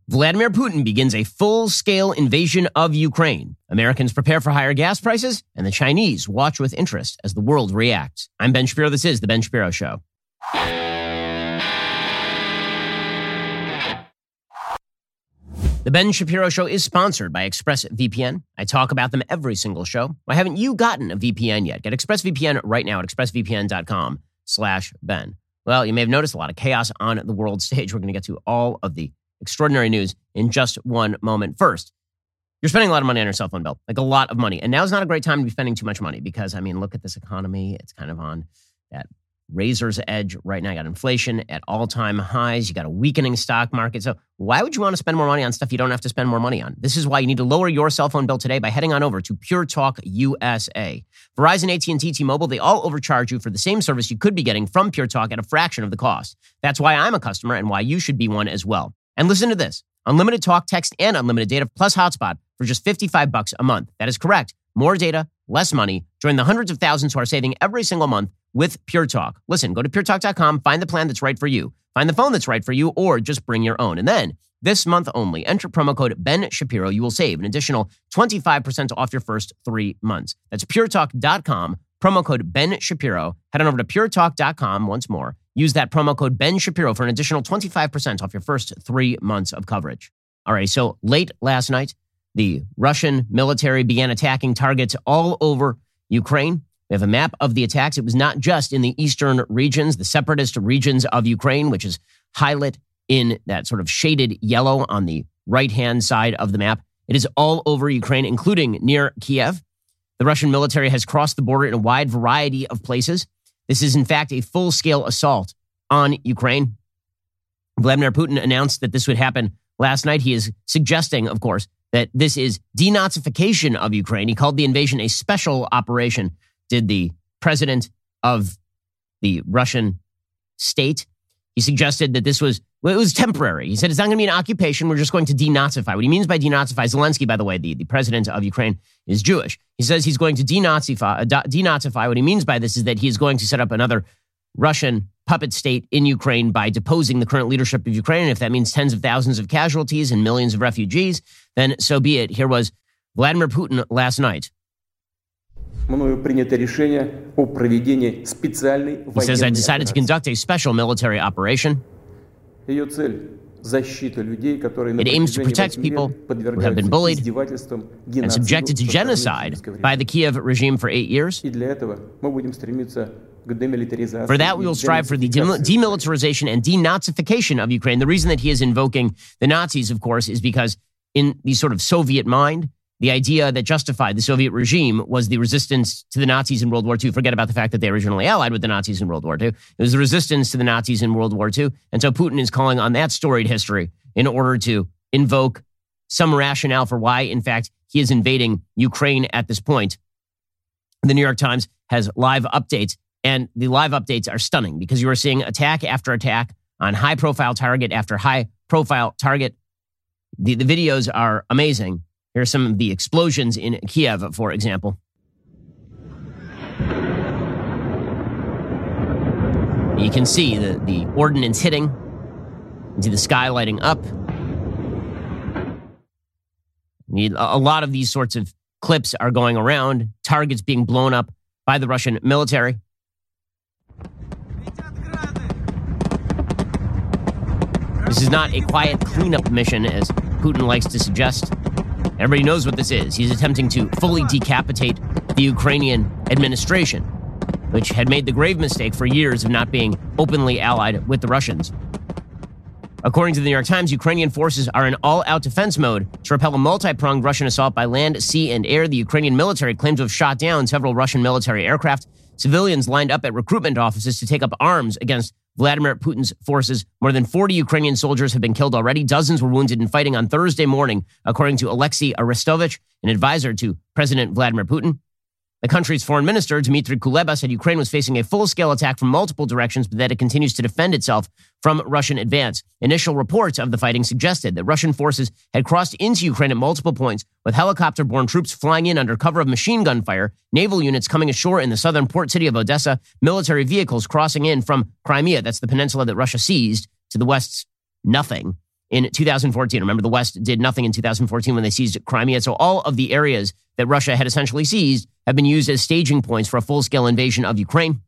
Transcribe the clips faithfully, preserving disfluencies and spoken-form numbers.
Vladimir Putin begins a full-scale invasion of Ukraine. Americans prepare for higher gas prices, and the Chinese watch with interest as the world reacts. I'm Ben Shapiro. This is The Ben Shapiro Show. The Ben Shapiro Show is sponsored by ExpressVPN. I talk about them every single show. Why haven't you gotten a V P N yet? Get ExpressVPN right now at expressvpn.com slash Ben. Well, you may have noticed a lot of chaos on the world stage. We're going to get to all of the extraordinary news in just one moment. First, you're spending a lot of money on your cell phone bill, like a lot of money. And now's not a great time to be spending too much money because, I mean, look at this economy. It's kind of on that razor's edge right now. You got inflation at all-time highs. You got a weakening stock market. So why would you want to spend more money on stuff you don't have to spend more money on? This is why you need to lower your cell phone bill today by heading on over to Pure Talk U S A. Verizon, A T and T, T-Mobile, they all overcharge you for the same service you could be getting from Pure Talk at a fraction of the cost. That's why I'm a customer and why you should be one as well. And listen to this. Unlimited talk, text, and unlimited data plus hotspot for just fifty-five bucks a month. That is correct. More data, less money. Join the hundreds of thousands who are saving every single month with Pure Talk. Listen, go to pure talk dot com, find the plan that's right for you. Find the phone that's right for you, or just bring your own. And then, this month only, enter promo code Ben Shapiro. You will save an additional twenty-five percent off your first three months. That's pure talk dot com, promo code Ben Shapiro. Head on over to pure talk dot com once more. Use that promo code Ben Shapiro for an additional twenty-five percent off your first three months of coverage. All right, so late last night, the Russian military began attacking targets all over Ukraine. We have a map of the attacks. It was not just in the eastern regions, the separatist regions of Ukraine, which is highlighted in that sort of shaded yellow on the right-hand side of the map. It is all over Ukraine, including near Kiev. The Russian military has crossed the border in a wide variety of places. This is, in fact, a full-scale assault on Ukraine. Vladimir Putin announced that this would happen last night. He is suggesting, of course, that this is denazification of Ukraine. He called the invasion a special operation. Did the president of the Russian state. He suggested that this was, well, it was temporary. He said it's not going to be an occupation. We're just going to denazify. What he means by denazify, Zelensky, by the way, the, the president of Ukraine, is Jewish. He says he's going to denazify, uh, denazify. What he means by this is that he is going to set up another Russian puppet state in Ukraine by deposing the current leadership of Ukraine. And if that means tens of thousands of casualties and millions of refugees, then so be it. Here was Vladimir Putin last night. He says, I decided to conduct a special military operation. It aims to protect people who have been bullied and subjected to genocide by the Kiev regime for eight years. For that, we will strive for the demilitarization and denazification of Ukraine. The reason that he is invoking the Nazis, of course, is because in the sort of Soviet mind, the idea that justified the Soviet regime was the resistance to the Nazis in World War Two. Forget about the fact that they originally allied with the Nazis in World War Two. It was the resistance to the Nazis in World War Two. And so Putin is calling on that storied history in order to invoke some rationale for why, in fact, he is invading Ukraine at this point. The New York Times has live updates, and the live updates are stunning because you are seeing attack after attack on high-profile target after high-profile target. The, the videos are amazing. Here are some of the explosions in Kiev, for example. You can see the, the ordnance hitting. You can see the sky lighting up. A lot of these sorts of clips are going around. Targets being blown up by the Russian military. This is not a quiet cleanup mission, as Putin likes to suggest. Everybody knows what this is. He's attempting to fully decapitate the Ukrainian administration, which had made the grave mistake for years of not being openly allied with the Russians. According to the New York Times, Ukrainian forces are in all-out defense mode to repel a multi-pronged Russian assault by land, sea, and air. The Ukrainian military claimed to have shot down several Russian military aircraft. Civilians lined up at recruitment offices to take up arms against Vladimir Putin's forces. More than forty Ukrainian soldiers have been killed already. Dozens were wounded in fighting on Thursday morning, according to Alexei Arestovich, an advisor to President Vladimir Putin. The country's foreign minister, Dmitry Kuleba, said Ukraine was facing a full-scale attack from multiple directions, but that it continues to defend itself from Russian advance. Initial reports of the fighting suggested that Russian forces had crossed into Ukraine at multiple points, with helicopter-borne troops flying in under cover of machine gun fire, naval units coming ashore in the southern port city of Odessa, military vehicles crossing in from Crimea, that's the peninsula that Russia seized, to the west's nothing, in two thousand fourteen. Remember, the West did nothing in two thousand fourteen when they seized Crimea. So all of the areas that Russia had essentially seized have been used as staging points for a full-scale invasion of Ukraine.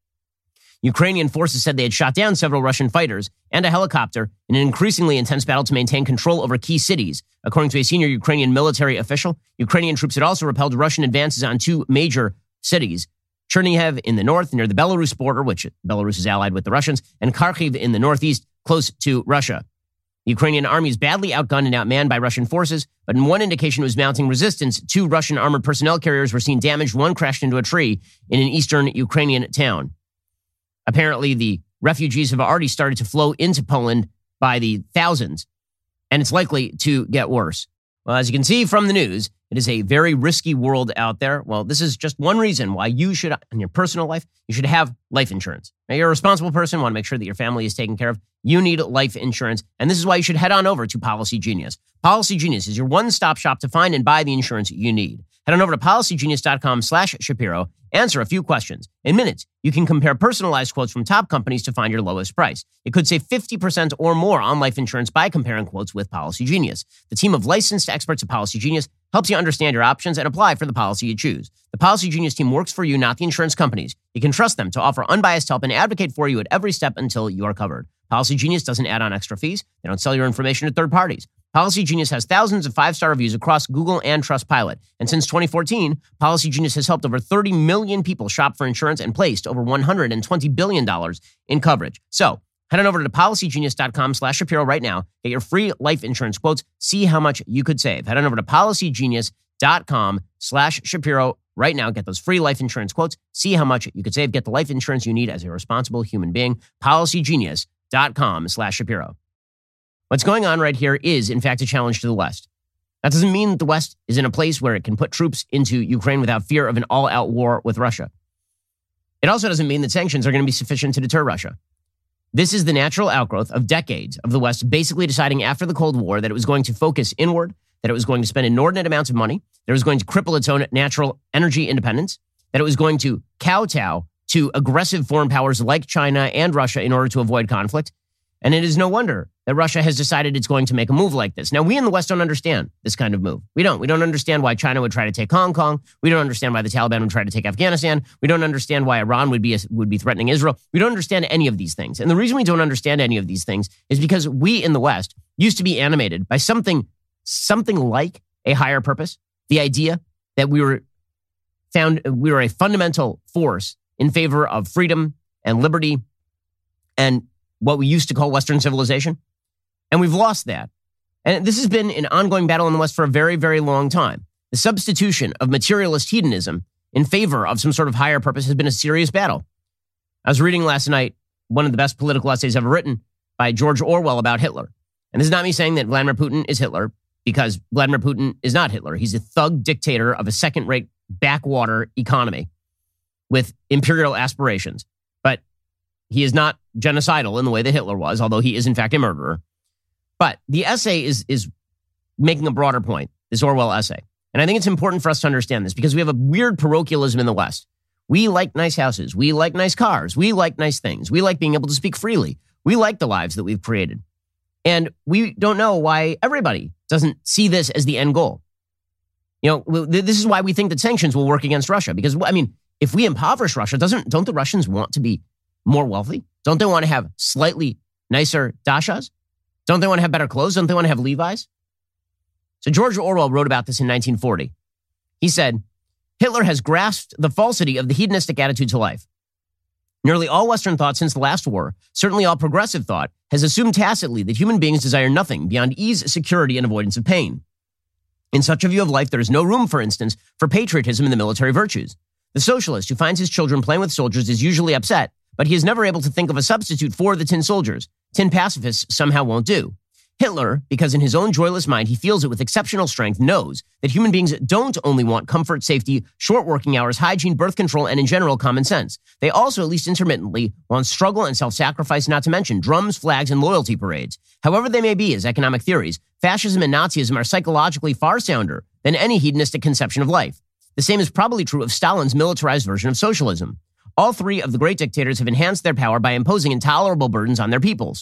Ukrainian forces said they had shot down several Russian fighters and a helicopter in an increasingly intense battle to maintain control over key cities. According to a senior Ukrainian military official, Ukrainian troops had also repelled Russian advances on two major cities, Chernihiv in the north near the Belarus border, which Belarus is allied with the Russians, and Kharkiv in the northeast, close to Russia. The Ukrainian army is badly outgunned and outmanned by Russian forces, but in one indication it was mounting resistance, two Russian armored personnel carriers were seen damaged. One crashed into a tree in an eastern Ukrainian town. Apparently, the refugees have already started to flow into Poland by the thousands, and it's likely to get worse. Well, as you can see from the news, it is a very risky world out there. Well, this is just one reason why you should, in your personal life, you should have life insurance. Now, you're a responsible person, want to make sure that your family is taken care of. You need life insurance, and this is why you should head on over to Policy Genius. Policy Genius is your one-stop shop to find and buy the insurance you need. Head on over to policygenius.com slash Shapiro. Answer a few questions. In minutes, you can compare personalized quotes from top companies to find your lowest price. It could save fifty percent or more on life insurance by comparing quotes with Policy Genius. The team of licensed experts at Policy Genius helps you understand your options and apply for the policy you choose. The Policy Genius team works for you, not the insurance companies. You can trust them to offer unbiased help and advocate for you at every step until you are covered. Policy Genius doesn't add on extra fees. They don't sell your information to third parties. Policy Genius has thousands of five-star reviews across Google and Trustpilot. And since twenty fourteen, Policy Genius has helped over thirty million people shop for insurance and placed over one hundred twenty billion dollars in coverage. So head on over to policygenius.com slash Shapiro right now. Get your free life insurance quotes. See how much you could save. Head on over to policygenius.com slash Shapiro right now. Get those free life insurance quotes. See how much you could save. Get the life insurance you need as a responsible human being. policygenius.com slash Shapiro. What's going on right here is, in fact, a challenge to the West. That doesn't mean that the West is in a place where it can put troops into Ukraine without fear of an all-out war with Russia. It also doesn't mean that sanctions are going to be sufficient to deter Russia. This is the natural outgrowth of decades of the West basically deciding after the Cold War that it was going to focus inward, that it was going to spend inordinate amounts of money, that it was going to cripple its own natural energy independence, that it was going to kowtow to aggressive foreign powers like China and Russia in order to avoid conflict. And it is no wonder that Russia has decided it's going to make a move like this. Now, we in the West don't understand this kind of move. We don't. We don't understand why China would try to take Hong Kong. We don't understand why the Taliban would try to take Afghanistan. We don't understand why Iran would be would be threatening Israel. We don't understand any of these things. And the reason we don't understand any of these things is because we in the West used to be animated by something, something like a higher purpose, the idea that we were found we were a fundamental force in favor of freedom and liberty and what we used to call Western civilization. And we've lost that. And this has been an ongoing battle in the West for a very, very long time. The substitution of materialist hedonism in favor of some sort of higher purpose has been a serious battle. I was reading last night one of the best political essays ever written by George Orwell about Hitler. And this is not me saying that Vladimir Putin is Hitler, because Vladimir Putin is not Hitler. He's a thug dictator of a second-rate backwater economy with imperial aspirations. But he is not genocidal in the way that Hitler was, although he is in fact a murderer. But the essay is, is making a broader point, this Orwell essay. And I think it's important for us to understand this because we have a weird parochialism in the West. We like nice houses. We like nice cars. We like nice things. We like being able to speak freely. We like the lives that we've created. And we don't know why everybody doesn't see this as the end goal. You know, this is why we think that sanctions will work against Russia. Because, I mean, if we impoverish Russia, doesn't don't the Russians want to be more wealthy? Don't they want to have slightly nicer dashas? Don't they want to have better clothes? Don't they want to have Levi's? So George Orwell wrote about this in nineteen forty. He said, Hitler has grasped the falsity of the hedonistic attitude to life. Nearly all Western thought since the last war, certainly all progressive thought, has assumed tacitly that human beings desire nothing beyond ease, security, and avoidance of pain. In such a view of life, there is no room, for instance, for patriotism in the military virtues. The socialist who finds his children playing with soldiers is usually upset, but he is never able to think of a substitute for the tin soldiers. Tin pacifists somehow won't do. Hitler, because in his own joyless mind he feels it with exceptional strength, knows that human beings don't only want comfort, safety, short working hours, hygiene, birth control, and in general common sense. They also, at least intermittently, want struggle and self-sacrifice, not to mention drums, flags, and loyalty parades. However they may be as economic theories, fascism and Nazism are psychologically far sounder than any hedonistic conception of life. The same is probably true of Stalin's militarized version of socialism. All three of the great dictators have enhanced their power by imposing intolerable burdens on their peoples.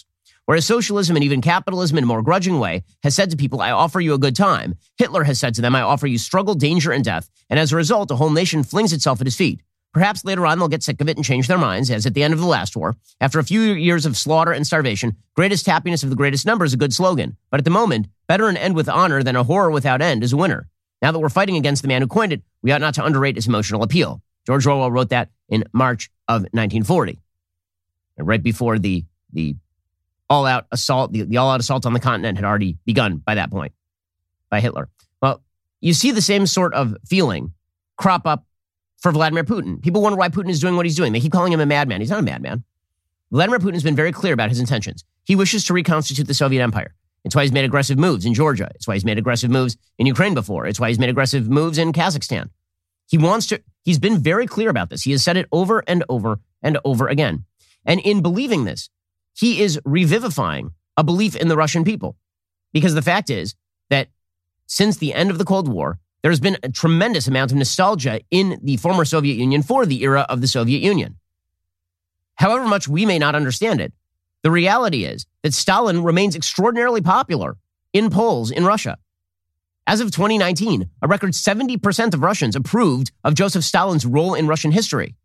Whereas socialism and even capitalism in a more grudging way has said to people, I offer you a good time. Hitler has said to them, I offer you struggle, danger, and death. And as a result, a whole nation flings itself at his feet. Perhaps later on they'll get sick of it and change their minds, as at the end of the last war. After a few years of slaughter and starvation, greatest happiness of the greatest number is a good slogan. But at the moment, better an end with honor than a horror without end is a winner. Now that we're fighting against the man who coined it, we ought not to underrate its emotional appeal. George Orwell wrote that in March of nineteen forty. Right before the, the all-out assault, the, the all-out assault on the continent had already begun by that point by Hitler. Well, you see the same sort of feeling crop up for Vladimir Putin. People wonder why Putin is doing what he's doing. They keep calling him a madman. He's not a madman. Vladimir Putin has been very clear about his intentions. He wishes to reconstitute the Soviet Empire. It's why he's made aggressive moves in Georgia. It's why he's made aggressive moves in Ukraine before. It's why he's made aggressive moves in Kazakhstan. He wants to, he's been very clear about this. He has said it over and over and over again. And in believing this, he is revivifying a belief in the Russian people. Because the fact is that since the end of the Cold War, there's been a tremendous amount of nostalgia in the former Soviet Union for the era of the Soviet Union. However much we may not understand it, the reality is that Stalin remains extraordinarily popular in polls in Russia. As of twenty nineteen, a record seventy percent of Russians approved of Joseph Stalin's role in Russian history.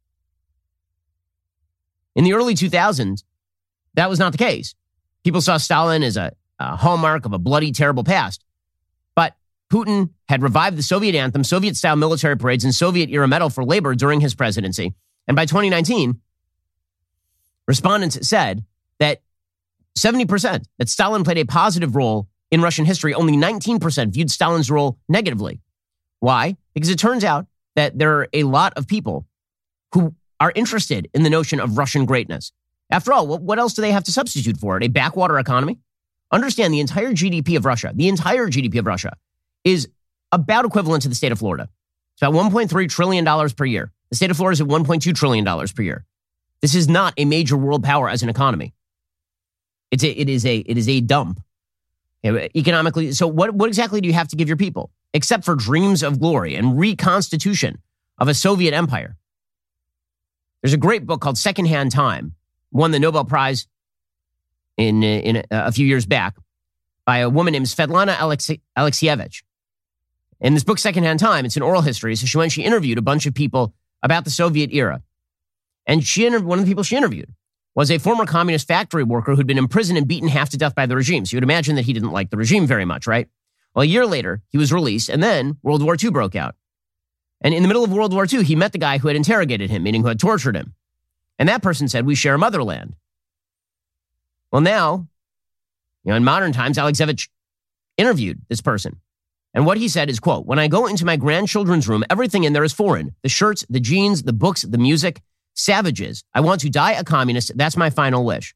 In the early two thousands, that was not the case. People saw Stalin as a, a hallmark of a bloody, terrible past. But Putin had revived the Soviet anthem, Soviet-style military parades, and Soviet-era medal for labor during his presidency. And by twenty nineteen, respondents said that seventy percent, that Stalin played a positive role in Russian history. Only nineteen percent viewed Stalin's role negatively. Why? Because it turns out that there are a lot of people who are interested in the notion of Russian greatness. After all, what else do they have to substitute for it? A backwater economy? Understand the entire G D P of Russia, the entire G D P of Russia is about equivalent to the state of Florida. It's about one point three trillion dollars per year. The state of Florida is at one point two trillion dollars per year. This is not a major world power as an economy. It's a, it is a, it is a dump economically. So what, what exactly do you have to give your people? Except for dreams of glory and reconstitution of a Soviet empire. There's a great book called Secondhand Time, won the Nobel Prize in, in a, a few years back by a woman named Svetlana Alexi- Alexievich. In this book, Secondhand Time, it's an oral history. So she went, she interviewed a bunch of people about the Soviet era. And she inter- one of the people she interviewed was a former communist factory worker who'd been imprisoned and beaten half to death by the regime. So you would imagine that he didn't like the regime very much, right? Well, a year later, he was released, and then World War Two broke out. And in the middle of World War Two, he met the guy who had interrogated him, meaning who had tortured him. And that person said, we share a motherland. Well, now, you know, in modern times, Alexievich interviewed this person. And what he said is, quote, when I go into my grandchildren's room, everything in there is foreign. The shirts, the jeans, the books, the music. Savages. I want to die a communist. That's my final wish.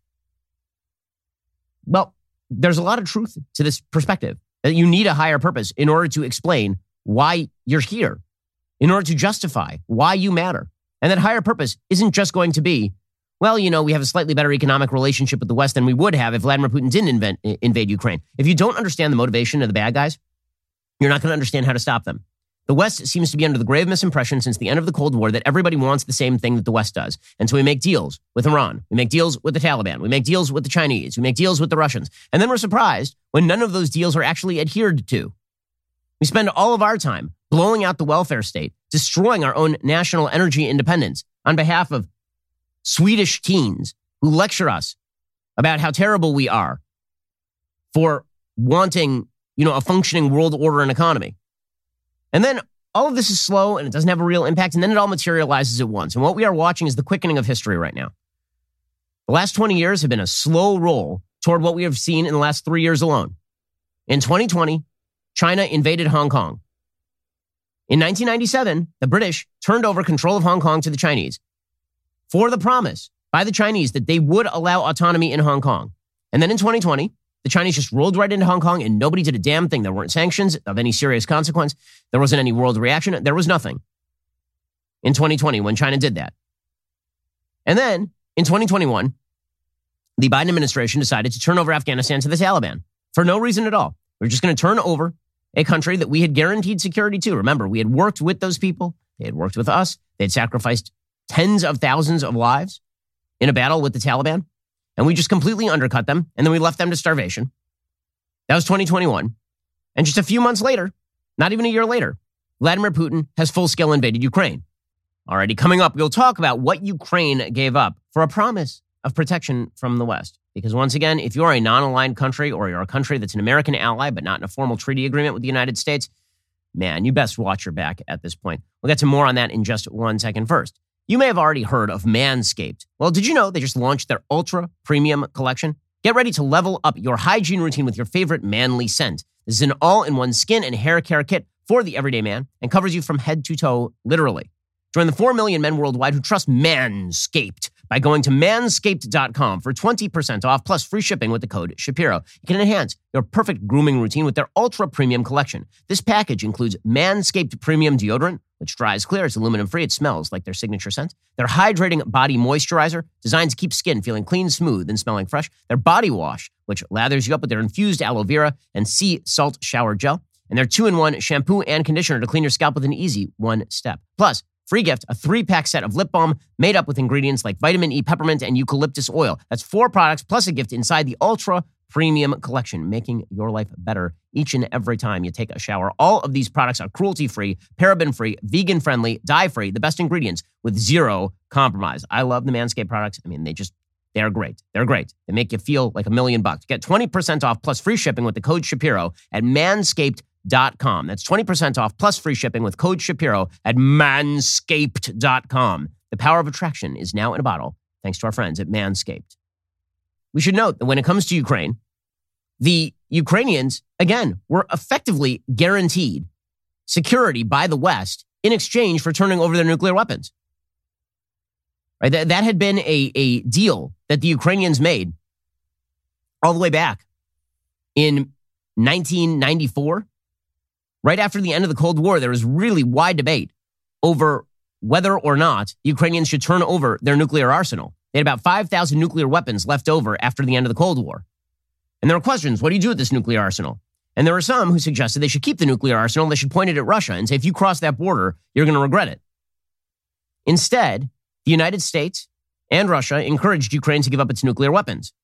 Well, there's a lot of truth to this perspective. That you need a higher purpose in order to explain why you're here, in order to justify why you matter. And that higher purpose isn't just going to be, well, you know, we have a slightly better economic relationship with the West than we would have if Vladimir Putin didn't invent, invade Ukraine. If you don't understand the motivation of the bad guys, you're not going to understand how to stop them. The West seems to be under the grave misimpression since the end of the Cold War that everybody wants the same thing that the West does. And so we make deals with Iran. We make deals with the Taliban. We make deals with the Chinese. We make deals with the Russians. And then we're surprised when none of those deals are actually adhered to. We spend all of our time blowing out the welfare state, destroying our own national energy independence on behalf of Swedish teens who lecture us about how terrible we are for wanting, you know, a functioning world order and economy. And then all of this is slow and it doesn't have a real impact. And then it all materializes at once. And what we are watching is the quickening of history right now. The last twenty years have been a slow roll toward what we have seen in the last three years alone. In twenty twenty, China invaded Hong Kong. In nineteen ninety-seven, the British turned over control of Hong Kong to the Chinese for the promise by the Chinese that they would allow autonomy in Hong Kong. And then in twenty twenty, the Chinese just rolled right into Hong Kong and nobody did a damn thing. There weren't sanctions of any serious consequence. There wasn't any world reaction. There was nothing in twenty twenty when China did that. And then in twenty twenty-one, the Biden administration decided to turn over Afghanistan to the Taliban for no reason at all. We're just going to turn over a country that we had guaranteed security to. Remember, we had worked with those people. They had worked with us. They had sacrificed tens of thousands of lives in a battle with the Taliban. and we just completely undercut them, and then we left them to starvation. That was twenty twenty-one. And just a few months later, not even a year later, Vladimir Putin has full-scale invaded Ukraine. Alrighty, coming up, we'll talk about what Ukraine gave up for a promise of protection from the West. Because once again, if you're a non-aligned country or you're a country that's an American ally but not in a formal treaty agreement with the United States, man, you best watch your back at this point. We'll get to more on that in just one second. First, you may have already heard of Manscaped. Well, did you know they just launched their Ultra Premium Collection? Get ready to level up your hygiene routine with your favorite manly scent. This is an all-in-one skin and hair care kit for the everyday man and covers you from head to toe, literally. Join the four million men worldwide who trust Manscaped by going to manscaped dot com for twenty percent off plus free shipping with the code Shapiro. You can enhance your perfect grooming routine with their Ultra Premium Collection. This package includes Manscaped Premium Deodorant, which dries clear, it's aluminum-free, it smells like their signature scent. Their Hydrating Body Moisturizer, designed to keep skin feeling clean, smooth, and smelling fresh. Their Body Wash, which lathers you up with their infused aloe vera and sea salt shower gel. And their two-in-one shampoo and conditioner to clean your scalp with an easy one step. Plus, free gift, a three-pack set of lip balm made up with ingredients like vitamin E, peppermint, and eucalyptus oil. That's four products plus a gift inside the Ultra Premium Collection, making your life better each and every time you take a shower. All of these products are cruelty-free, paraben-free, vegan-friendly, dye-free, the best ingredients with zero compromise. I love the Manscaped products. I mean, they just, they're great. They're great. They make you feel like a million bucks. Get twenty percent off plus free shipping with the code Shapiro at manscaped dot com. That's twenty percent off plus free shipping with code Shapiro at manscaped dot com. The power of attraction is now in a bottle, thanks to our friends at Manscaped. We should note that when it comes to Ukraine, the Ukrainians, again, were effectively guaranteed security by the West in exchange for turning over their nuclear weapons. Right? That, that had been a, a deal that the Ukrainians made all the way back in nineteen ninety-four. Right after the end of the Cold War, there was really wide debate over whether or not the Ukrainians should turn over their nuclear arsenal. They had about five thousand nuclear weapons left over after the end of the Cold War. And there were questions, what do you do with this nuclear arsenal? And there were some who suggested they should keep the nuclear arsenal, they should point it at Russia and say, if you cross that border, you're going to regret it. Instead, the United States and Russia encouraged Ukraine to give up its nuclear weapons.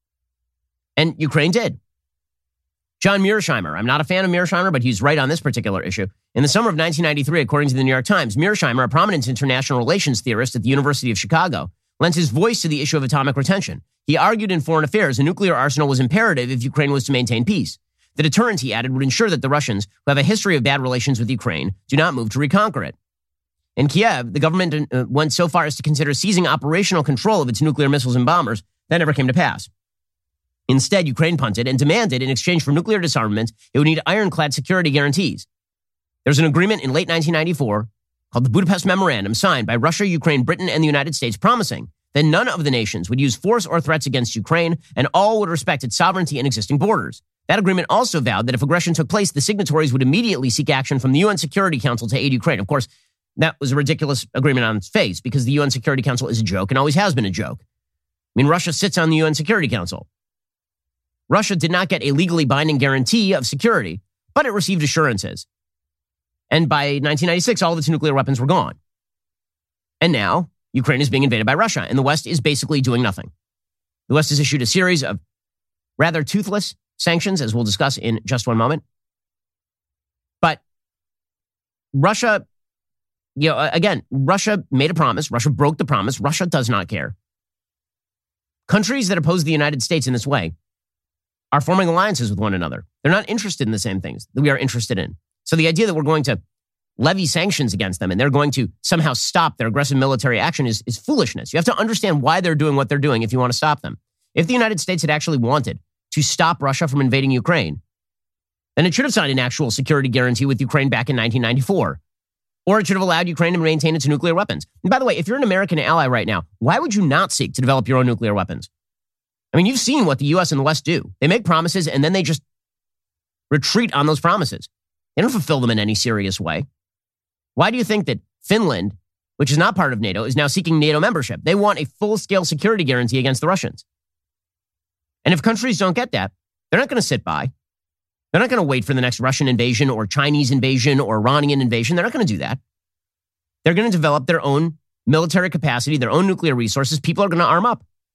And Ukraine did. John Mearsheimer, I'm not a fan of Mearsheimer, but he's right on this particular issue. In the summer of nineteen ninety-three, according to the New York Times, Mearsheimer, a prominent international relations theorist at the University of Chicago, lent his voice to the issue of atomic retention. He argued in Foreign Affairs a nuclear arsenal was imperative if Ukraine was to maintain peace. The deterrent, he added, would ensure that the Russians, who have a history of bad relations with Ukraine, do not move to reconquer it. In Kiev, the government uh, went so far as to consider seizing operational control of its nuclear missiles and bombers. That never came to pass. Instead, Ukraine punted and demanded, in exchange for nuclear disarmament, it would need ironclad security guarantees. There's an agreement in late nineteen ninety-four called the Budapest Memorandum, signed by Russia, Ukraine, Britain, and the United States, promising that none of the nations would use force or threats against Ukraine, and all would respect its sovereignty and existing borders. That agreement also vowed that if aggression took place, the signatories would immediately seek action from the U N Security Council to aid Ukraine. Of course, that was a ridiculous agreement on its face, because the U N Security Council is a joke and always has been a joke. I mean, Russia sits on the U N Security Council. Russia did not get a legally binding guarantee of security, but it received assurances. And by nineteen ninety-six, all of its nuclear weapons were gone. And now, Ukraine is being invaded by Russia, and the West is basically doing nothing. The West has issued a series of rather toothless sanctions, as we'll discuss in just one moment. But Russia, you know, again, Russia made a promise. Russia broke the promise. Russia does not care. Countries that oppose the United States in this way are forming alliances with one another. They're not interested in the same things that we are interested in. So the idea that we're going to levy sanctions against them and they're going to somehow stop their aggressive military action is, is foolishness. You have to understand why they're doing what they're doing if you want to stop them. If the United States had actually wanted to stop Russia from invading Ukraine, then it should have signed an actual security guarantee with Ukraine back in nineteen ninety-four. Or it should have allowed Ukraine to maintain its nuclear weapons. And by the way, if you're an American ally right now, why would you not seek to develop your own nuclear weapons? I mean, you've seen what the U S and the West do. They make promises and then they just retreat on those promises. They don't fulfill them in any serious way. Why do you think that Finland, which is not part of NATO, is now seeking NATO membership? They want a full-scale security guarantee against the Russians. And if countries don't get that, they're not going to sit by. They're not going to wait for the next Russian invasion or Chinese invasion or Iranian invasion. They're not going to do that. They're going to develop their own military capacity, their own nuclear resources. People are going to arm up.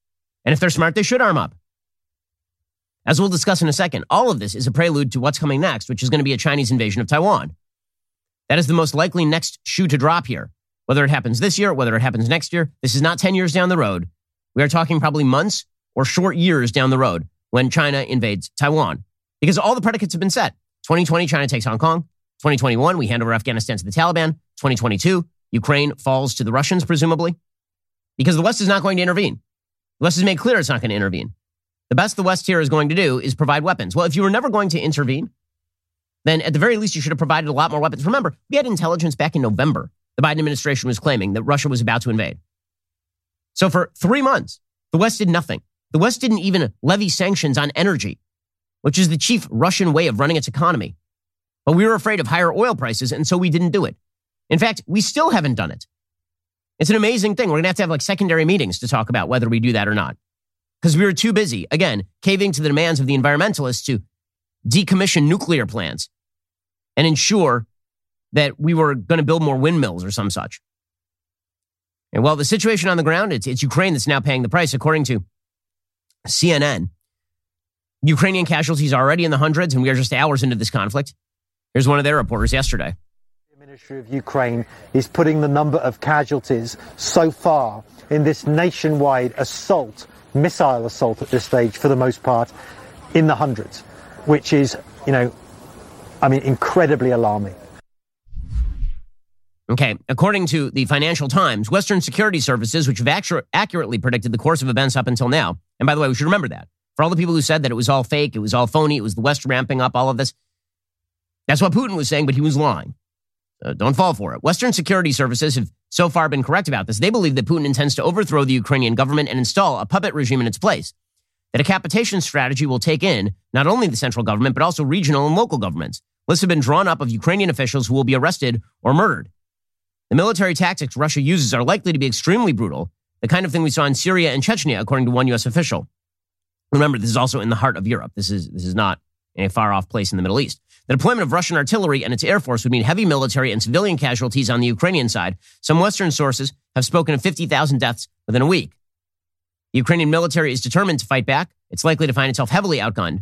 And if they're smart, they should arm up. As we'll discuss in a second, all of this is a prelude to what's coming next, which is going to be a Chinese invasion of Taiwan. That is the most likely next shoe to drop here. Whether it happens this year, whether it happens next year, this is not ten years down the road. We are talking probably months or short years down the road when China invades Taiwan. Because all the predicates have been set. twenty twenty, China takes Hong Kong. twenty twenty-one, we hand over Afghanistan to the Taliban. twenty twenty-two, Ukraine falls to the Russians, presumably. Because the West is not going to intervene. The West has made clear it's not going to intervene. The best the West here is going to do is provide weapons. Well, if you were never going to intervene, then at the very least you should have provided a lot more weapons. Remember, we had intelligence back in November. The Biden administration was claiming that Russia was about to invade. So for three months, the West did nothing. The West didn't even levy sanctions on energy, which is the chief Russian way of running its economy. But we were afraid of higher oil prices, and so we didn't do it. In fact, we still haven't done it. It's an amazing thing. We're going to have to have like secondary meetings to talk about whether we do that or not. Because we were too busy, again, caving to the demands of the environmentalists to decommission nuclear plants and ensure that we were going to build more windmills or some such. And well, the situation on the ground, it's, it's Ukraine that's now paying the price. According to C N N, Ukrainian casualties are already in the hundreds, and we are just hours into this conflict. Here's one of their reporters yesterday. The Ministry of Ukraine is putting the number of casualties so far in this nationwide assault, missile assault at this stage, for the most part, in the hundreds, which is, you know, I mean, incredibly alarming. Okay, according to the Financial Times, Western security services, which have actu- accurately predicted the course of events up until now, and by the way, we should remember that. For all the people who said that it was all fake, it was all phony, it was the West ramping up all of this, that's what Putin was saying, but he was lying. Uh, don't fall for it. Western security services have so far been correct about this. They believe that Putin intends to overthrow the Ukrainian government and install a puppet regime in its place. That a capitation strategy will take in not only the central government, but also regional and local governments. Lists have been drawn up of Ukrainian officials who will be arrested or murdered. The military tactics Russia uses are likely to be extremely brutal, the kind of thing we saw in Syria and Chechnya, according to one U S official. Remember, this is also in the heart of Europe. This is, this is not in a far-off place in the Middle East. The deployment of Russian artillery and its air force would mean heavy military and civilian casualties on the Ukrainian side. Some Western sources have spoken of fifty thousand deaths within a week. The Ukrainian military is determined to fight back. It's likely to find itself heavily outgunned.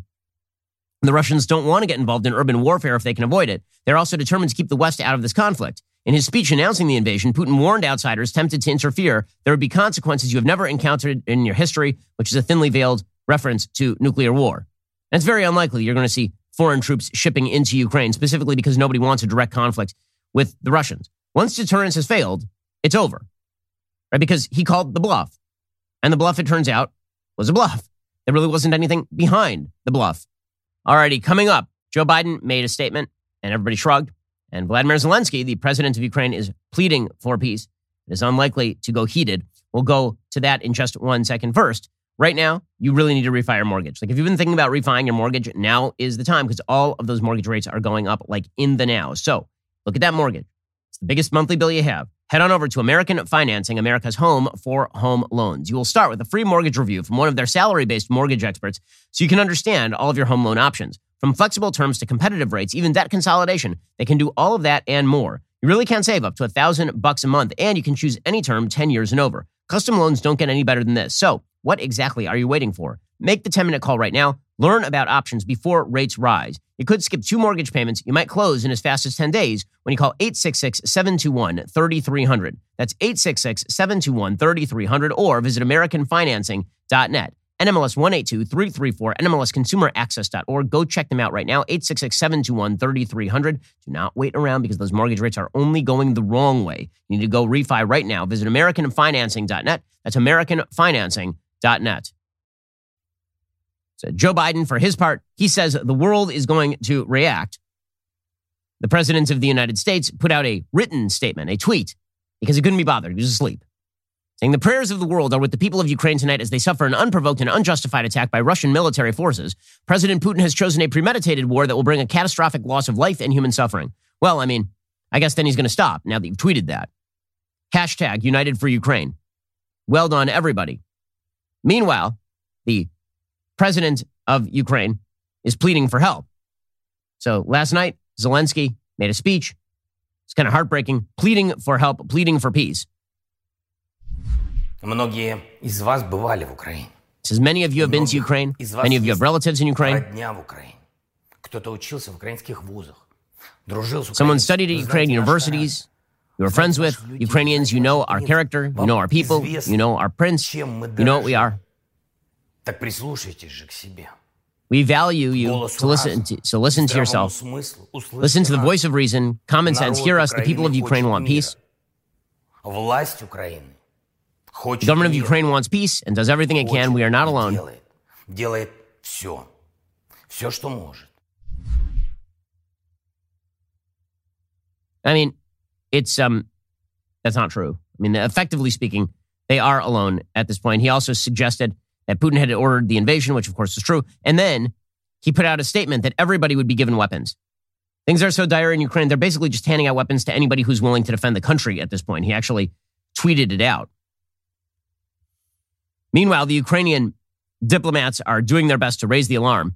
The Russians don't want to get involved in urban warfare if they can avoid it. They're also determined to keep the West out of this conflict. In his speech announcing the invasion, Putin warned outsiders tempted to interfere there would be consequences you have never encountered in your history, which is a thinly veiled reference to nuclear war. And it's very unlikely you're going to see foreign troops shipping into Ukraine, specifically because nobody wants a direct conflict with the Russians. Once deterrence has failed, it's over, right? Because he called the bluff. And the bluff, it turns out, was a bluff. There really wasn't anything behind the bluff. Alrighty, coming up, Joe Biden made a statement and everybody shrugged. And Vladimir Zelensky, the president of Ukraine, is pleading for peace. It is unlikely to go heated. We'll go to that in just one second. First, right now, you really need to refi your mortgage. Like if you've been thinking about refining your mortgage, now is the time because all of those mortgage rates are going up like in the now. So look at that mortgage. It's the biggest monthly bill you have. Head on over to American Financing, America's home for home loans. You will start with a free mortgage review from one of their salary-based mortgage experts so you can understand all of your home loan options. From flexible terms to competitive rates, even debt consolidation, they can do all of that and more. You really can save up to a thousand bucks a month, and you can choose any term ten years and over. Custom loans don't get any better than this. So what exactly are you waiting for? Make the ten-minute call right now. Learn about options before rates rise. You could skip two mortgage payments. You might close in as fast as ten days when you call eight six six, seven two one, three three zero zero. That's eight six six, seven two one, three three zero zero or visit american financing dot net. N M L S one eight two three three four, N M L S consumer access dot org. Go check them out right now, eight six six, seven two one, three three zero zero. Do not wait around because those mortgage rates are only going the wrong way. You need to go refi right now. Visit american financing dot net. That's american financing dot net. So Joe Biden, for his part, he says the world is going to react. The president of the United States put out a written statement, a tweet, because he couldn't be bothered. He was asleep. Saying the prayers of the world are with the people of Ukraine tonight as they suffer an unprovoked and unjustified attack by Russian military forces. President Putin has chosen a premeditated war that will bring a catastrophic loss of life and human suffering. Well, I mean, I guess then he's going to stop now that you've tweeted that. Hashtag United for Ukraine. Well done, everybody. Meanwhile, the president of Ukraine is pleading for help. So last night, Zelensky made a speech. It's kind of heartbreaking, pleading for help, pleading for peace. Многие из вас бывали в Украине. says many of you have been to Ukraine. Many of you have relatives in Ukraine. Someone studied at Ukraine universities. You are friends with Ukrainians. You know our character. You know our people. You know our prince. You know what we are. We value you to listen to, so listen to yourself. Listen to the voice of reason, common sense. Hear us. The people of Ukraine want peace. The government of Ukraine wants peace and does everything it can. We are not alone. I mean, it's um, that's not true. I mean, effectively speaking, they are alone at this point. He also suggested that Putin had ordered the invasion, which of course is true. And then he put out a statement that everybody would be given weapons. Things are so dire in Ukraine, they're basically just handing out weapons to anybody who's willing to defend the country at this point. He actually tweeted it out. Meanwhile, the Ukrainian diplomats are doing their best to raise the alarm.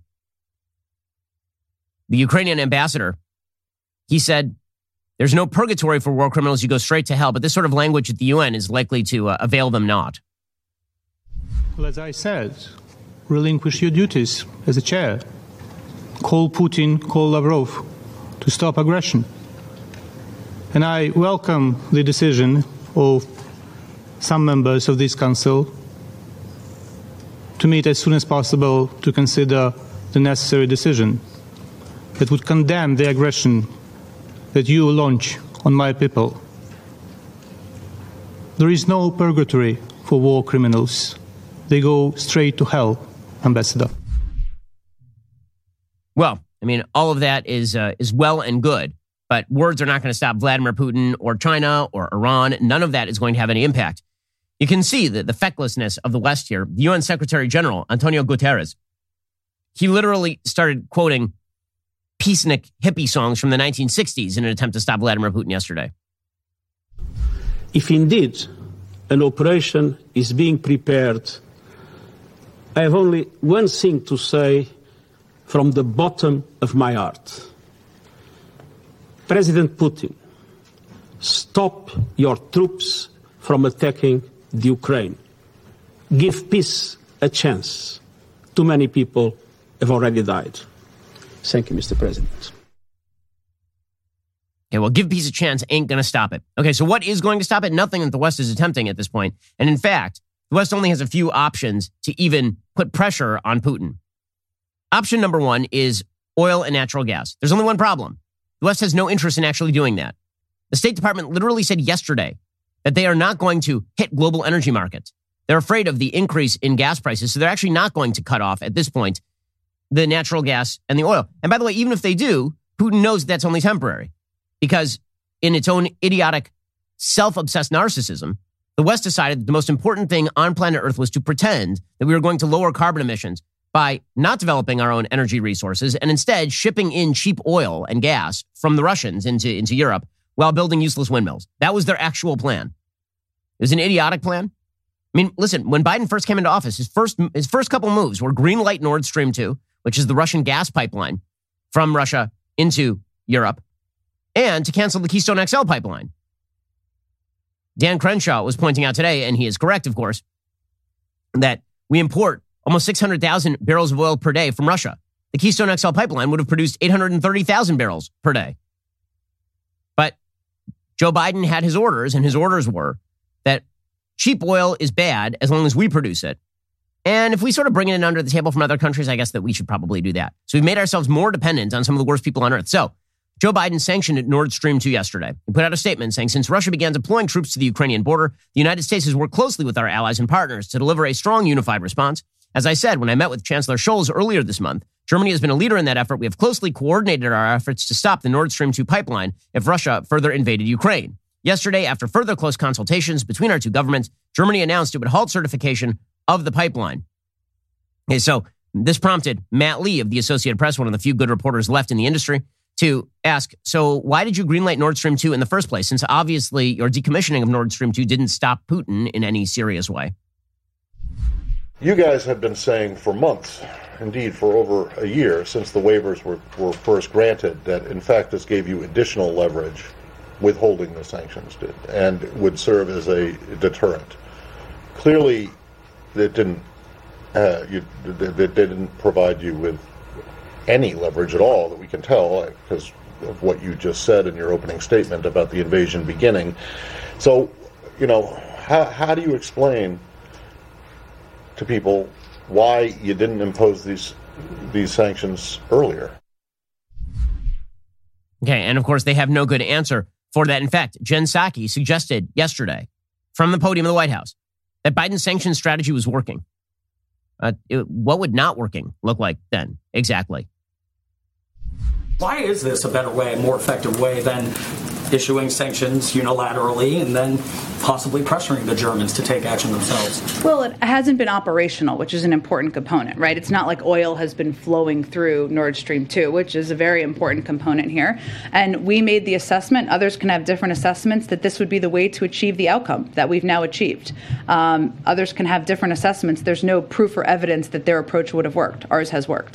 The Ukrainian ambassador, he said, there's no purgatory for war criminals. You go straight to hell. But this sort of language at the U N is likely to uh, avail them not. Well, as I said, relinquish your duties as a chair. Call Putin, call Lavrov to stop aggression. And I welcome the decision of some members of this council to meet as soon as possible to consider the necessary decision that would condemn the aggression that you launch on my people. There is no purgatory for war criminals. They go straight to hell, Ambassador. Well, I mean, all of that is uh, is well and good, but words are not going to stop Vladimir Putin or China or Iran. None of that is going to have any impact. You can see the, the fecklessness of the West here. The U N Secretary General, Antonio Guterres, he literally started quoting peacenik hippie songs from the nineteen sixties in an attempt to stop Vladimir Putin yesterday. If indeed an operation is being prepared, I have only one thing to say from the bottom of my heart. President Putin, stop your troops from attacking the Ukraine. Give peace a chance. Too many people have already died. Thank you, Mister President. Okay, well, give peace a chance ain't going to stop it. Okay, so what is going to stop it? Nothing that the West is attempting at this point. And in fact, the West only has a few options to even put pressure on Putin. Option number one is oil and natural gas. There's only one problem. The West has no interest in actually doing that. The State Department literally said yesterday that they are not going to hit global energy markets. They're afraid of the increase in gas prices, so they're actually not going to cut off at this point the natural gas and the oil. And by the way, even if they do, Putin knows that's only temporary because in its own idiotic, self-obsessed narcissism, the West decided that the most important thing on planet Earth was to pretend that we were going to lower carbon emissions by not developing our own energy resources and instead shipping in cheap oil and gas from the Russians into, into Europe while building useless windmills. That was their actual plan. It was an idiotic plan. I mean, listen, when Biden first came into office, his first his first couple moves were green light Nord Stream two, which is the Russian gas pipeline from Russia into Europe, and to cancel the Keystone X L pipeline. Dan Crenshaw was pointing out today, and he is correct, of course, that we import almost six hundred thousand barrels of oil per day from Russia. The Keystone X L pipeline would have produced eight hundred thirty thousand barrels per day. But Joe Biden had his orders, and his orders were that cheap oil is bad as long as we produce it. And if we sort of bring it in under the table from other countries, I guess that we should probably do that. So we've made ourselves more dependent on some of the worst people on earth. So Joe Biden sanctioned Nord Stream two yesterday. He put out a statement saying, since Russia began deploying troops to the Ukrainian border, the United States has worked closely with our allies and partners to deliver a strong, unified response. As I said, when I met with Chancellor Scholz earlier this month, Germany has been a leader in that effort. We have closely coordinated our efforts to stop the Nord Stream two pipeline if Russia further invaded Ukraine. Yesterday, after further close consultations between our two governments, Germany announced it would halt certification of the pipeline. Okay, so this prompted Matt Lee of the Associated Press, one of the few good reporters left in the industry, to ask, so why did you greenlight Nord Stream two in the first place, since obviously your decommissioning of Nord Stream two didn't stop Putin in any serious way? You guys have been saying for months, indeed for over a year, since the waivers were, were first granted, that in fact this gave you additional leverage withholding the sanctions did, and would serve as a deterrent. Clearly, it didn't uh, you, they, they didn't provide you with any leverage at all that we can tell, because of what you just said in your opening statement about the invasion beginning. So, you know, how, how do you explain to people why you didn't impose these these sanctions earlier? Okay, and of course they have no good answer for that. In fact, Jen Psaki suggested yesterday from the podium of the White House that Biden's sanctions strategy was working. Uh, it, what would not working look like then? Exactly. Why is this a better way, a more effective way than issuing sanctions unilaterally and then possibly pressuring the Germans to take action themselves? Well, it hasn't been operational, which is an important component, right? It's not like oil has been flowing through Nord Stream two, which is a very important component here. And we made the assessment, others can have different assessments, that this would be the way to achieve the outcome that we've now achieved. Um, others can have different assessments. There's no proof or evidence that their approach would have worked. Ours has worked.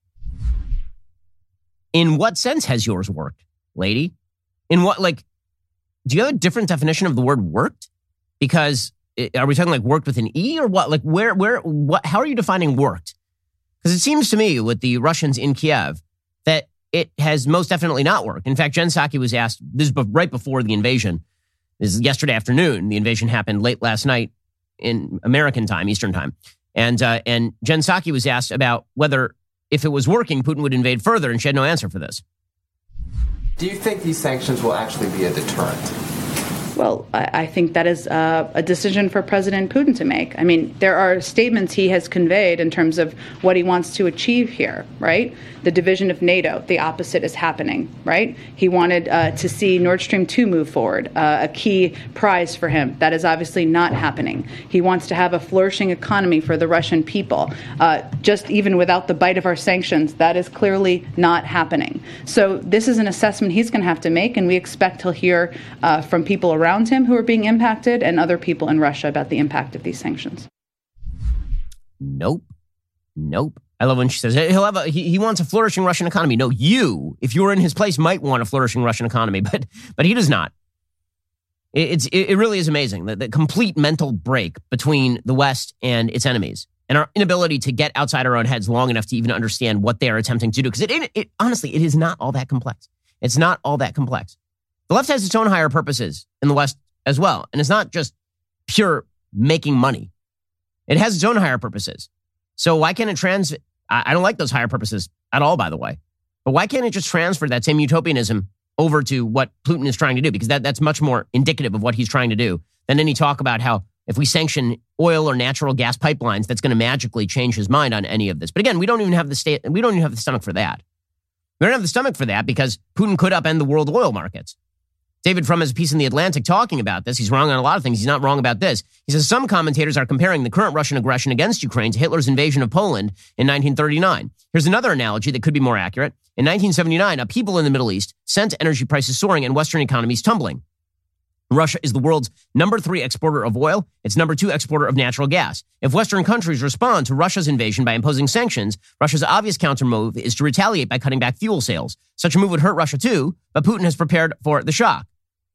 In what sense has yours worked, lady? In what, like, do you have a different definition of the word worked? Because it, are we talking like worked with an E or what? Like, where, where, what, how are you defining worked? Because it seems to me with the Russians in Kiev that it has most definitely not worked. In fact, Jen Psaki was asked, this is right before the invasion. This is yesterday afternoon. The invasion happened late last night in American time, Eastern time. And, uh, and Jen Psaki was asked about whether, if it was working, Putin would invade further, and she had no answer for this. Do you think these sanctions will actually be a deterrent? Well, I, I think that is uh, a decision for President Putin to make. I mean, there are statements he has conveyed in terms of what he wants to achieve here, right? The division of NATO, the opposite is happening, right? He wanted uh, to see Nord Stream two move forward, uh, a key prize for him. That is obviously not happening. He wants to have a flourishing economy for the Russian people. Uh, just even without the bite of our sanctions, that is clearly not happening. So this is an assessment he's going to have to make, and we expect he'll hear uh, from people around around him who are being impacted and other people in Russia about the impact of these sanctions. Nope. Nope. I love when she says he'll have a, he, he wants a flourishing Russian economy. No, you, if you were in his place, might want a flourishing Russian economy, but but he does not. It, it's it really is amazing, the, the complete mental break between the West and its enemies, and our inability to get outside our own heads long enough to even understand what they are attempting to do. Because it, it, it honestly, it is not all that complex. It's not all that complex. The left has its own higher purposes in the West as well. And it's not just pure making money. It has its own higher purposes. So why can't it trans... I, I don't like those higher purposes at all, by the way. But why can't it just transfer that same utopianism over to what Putin is trying to do? Because that, that's much more indicative of what he's trying to do than any talk about how if we sanction oil or natural gas pipelines, that's going to magically change his mind on any of this. But again, we don't even have the state... We don't even have the stomach for that. We don't have the stomach for that because Putin could upend the world oil markets. David Frum has a piece in The Atlantic talking about this. He's wrong on a lot of things. He's not wrong about this. He says some commentators are comparing the current Russian aggression against Ukraine to Hitler's invasion of Poland in nineteen thirty-nine. Here's another analogy that could be more accurate. In nineteen seventy-nine, upheaval in the Middle East sent energy prices soaring and Western economies tumbling. Russia is the world's number three exporter of oil. It's number two exporter of natural gas. If Western countries respond to Russia's invasion by imposing sanctions, Russia's obvious countermove is to retaliate by cutting back fuel sales. Such a move would hurt Russia too, but Putin has prepared for the shock.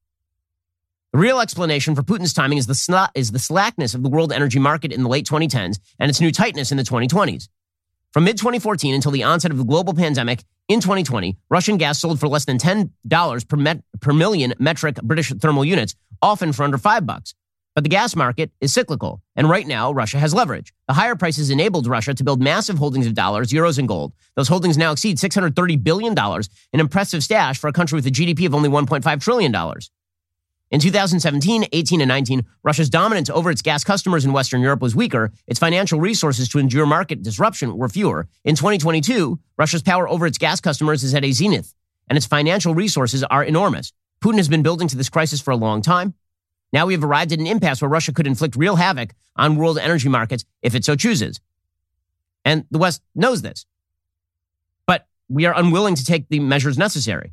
The real explanation for Putin's timing is the, sla- is the slackness of the world energy market in the late twenty tens and its new tightness in the twenty twenties. From mid twenty fourteen until the onset of the global pandemic in twenty twenty, Russian gas sold for less than ten dollars per, met- per million metric British thermal units, often for under five bucks. But the gas market is cyclical, and right now, Russia has leverage. The higher prices enabled Russia to build massive holdings of dollars, euros, and gold. Those holdings now exceed six hundred thirty billion dollars, an impressive stash for a country with a G D P of only one point five trillion dollars. In two thousand seventeen, eighteen, and nineteen, Russia's dominance over its gas customers in Western Europe was weaker. Its financial resources to endure market disruption were fewer. In twenty twenty-two, Russia's power over its gas customers is at a zenith, and its financial resources are enormous. Putin has been building to this crisis for a long time. Now we have arrived at an impasse where Russia could inflict real havoc on world energy markets if it so chooses. And the West knows this. But we are unwilling to take the measures necessary.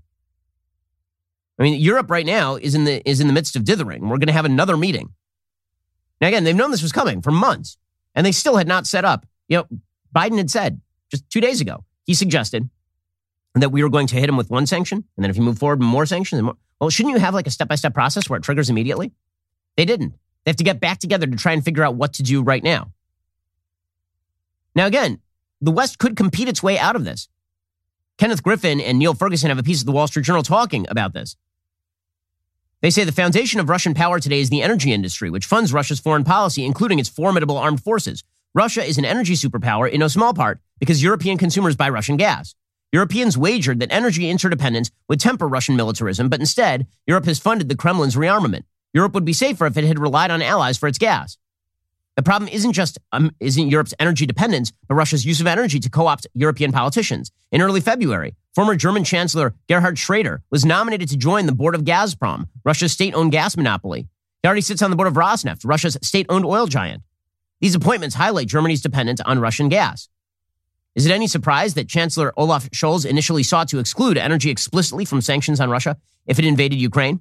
I mean, Europe right now is in the is in the midst of dithering. We're going to have another meeting. Now, again, they've known this was coming for months, and they still had not set up. You know, Biden had said just two days ago, he suggested that we were going to hit him with one sanction, and then if you move forward with more sanctions, more, well, shouldn't you have like a step-by-step process where it triggers immediately? They didn't. They have to get back together to try and figure out what to do right now. Now, again, the West could compete its way out of this. Kenneth Griffin and Neil Ferguson have a piece of the Wall Street Journal talking about this. They say the foundation of Russian power today is the energy industry, which funds Russia's foreign policy, including its formidable armed forces. Russia is an energy superpower in no small part because European consumers buy Russian gas. Europeans wagered that energy interdependence would temper Russian militarism, but instead, Europe has funded the Kremlin's rearmament. Europe would be safer if it had relied on allies for its gas. The problem isn't just um, isn't Europe's energy dependence, but Russia's use of energy to co-opt European politicians. In early February, former German Chancellor Gerhard Schroeder was nominated to join the board of Gazprom, Russia's state-owned gas monopoly. He already sits on the board of Rosneft, Russia's state-owned oil giant. These appointments highlight Germany's dependence on Russian gas. Is it any surprise that Chancellor Olaf Scholz initially sought to exclude energy explicitly from sanctions on Russia if it invaded Ukraine?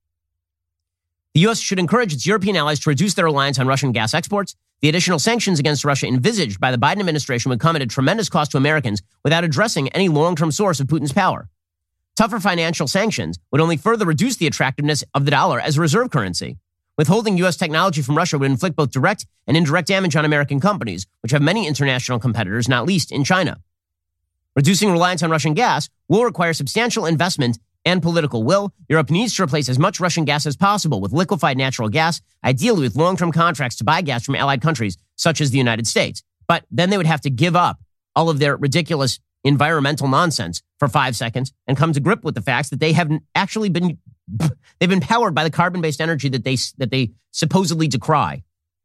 The U S should encourage its European allies to reduce their reliance on Russian gas exports. The additional sanctions against Russia envisaged by the Biden administration would come at a tremendous cost to Americans without addressing any long-term source of Putin's power. Tougher financial sanctions would only further reduce the attractiveness of the dollar as a reserve currency. Withholding U S technology from Russia would inflict both direct and indirect damage on American companies, which have many international competitors, not least in China. Reducing reliance on Russian gas will require substantial investment and political will. Europe needs to replace as much Russian gas as possible with liquefied natural gas, ideally with long-term contracts to buy gas from allied countries such as the United States. But then they would have to give up all of their ridiculous environmental nonsense for five seconds and come to grip with the facts that they have actually been they've been powered by the carbon-based energy that they that they supposedly decry.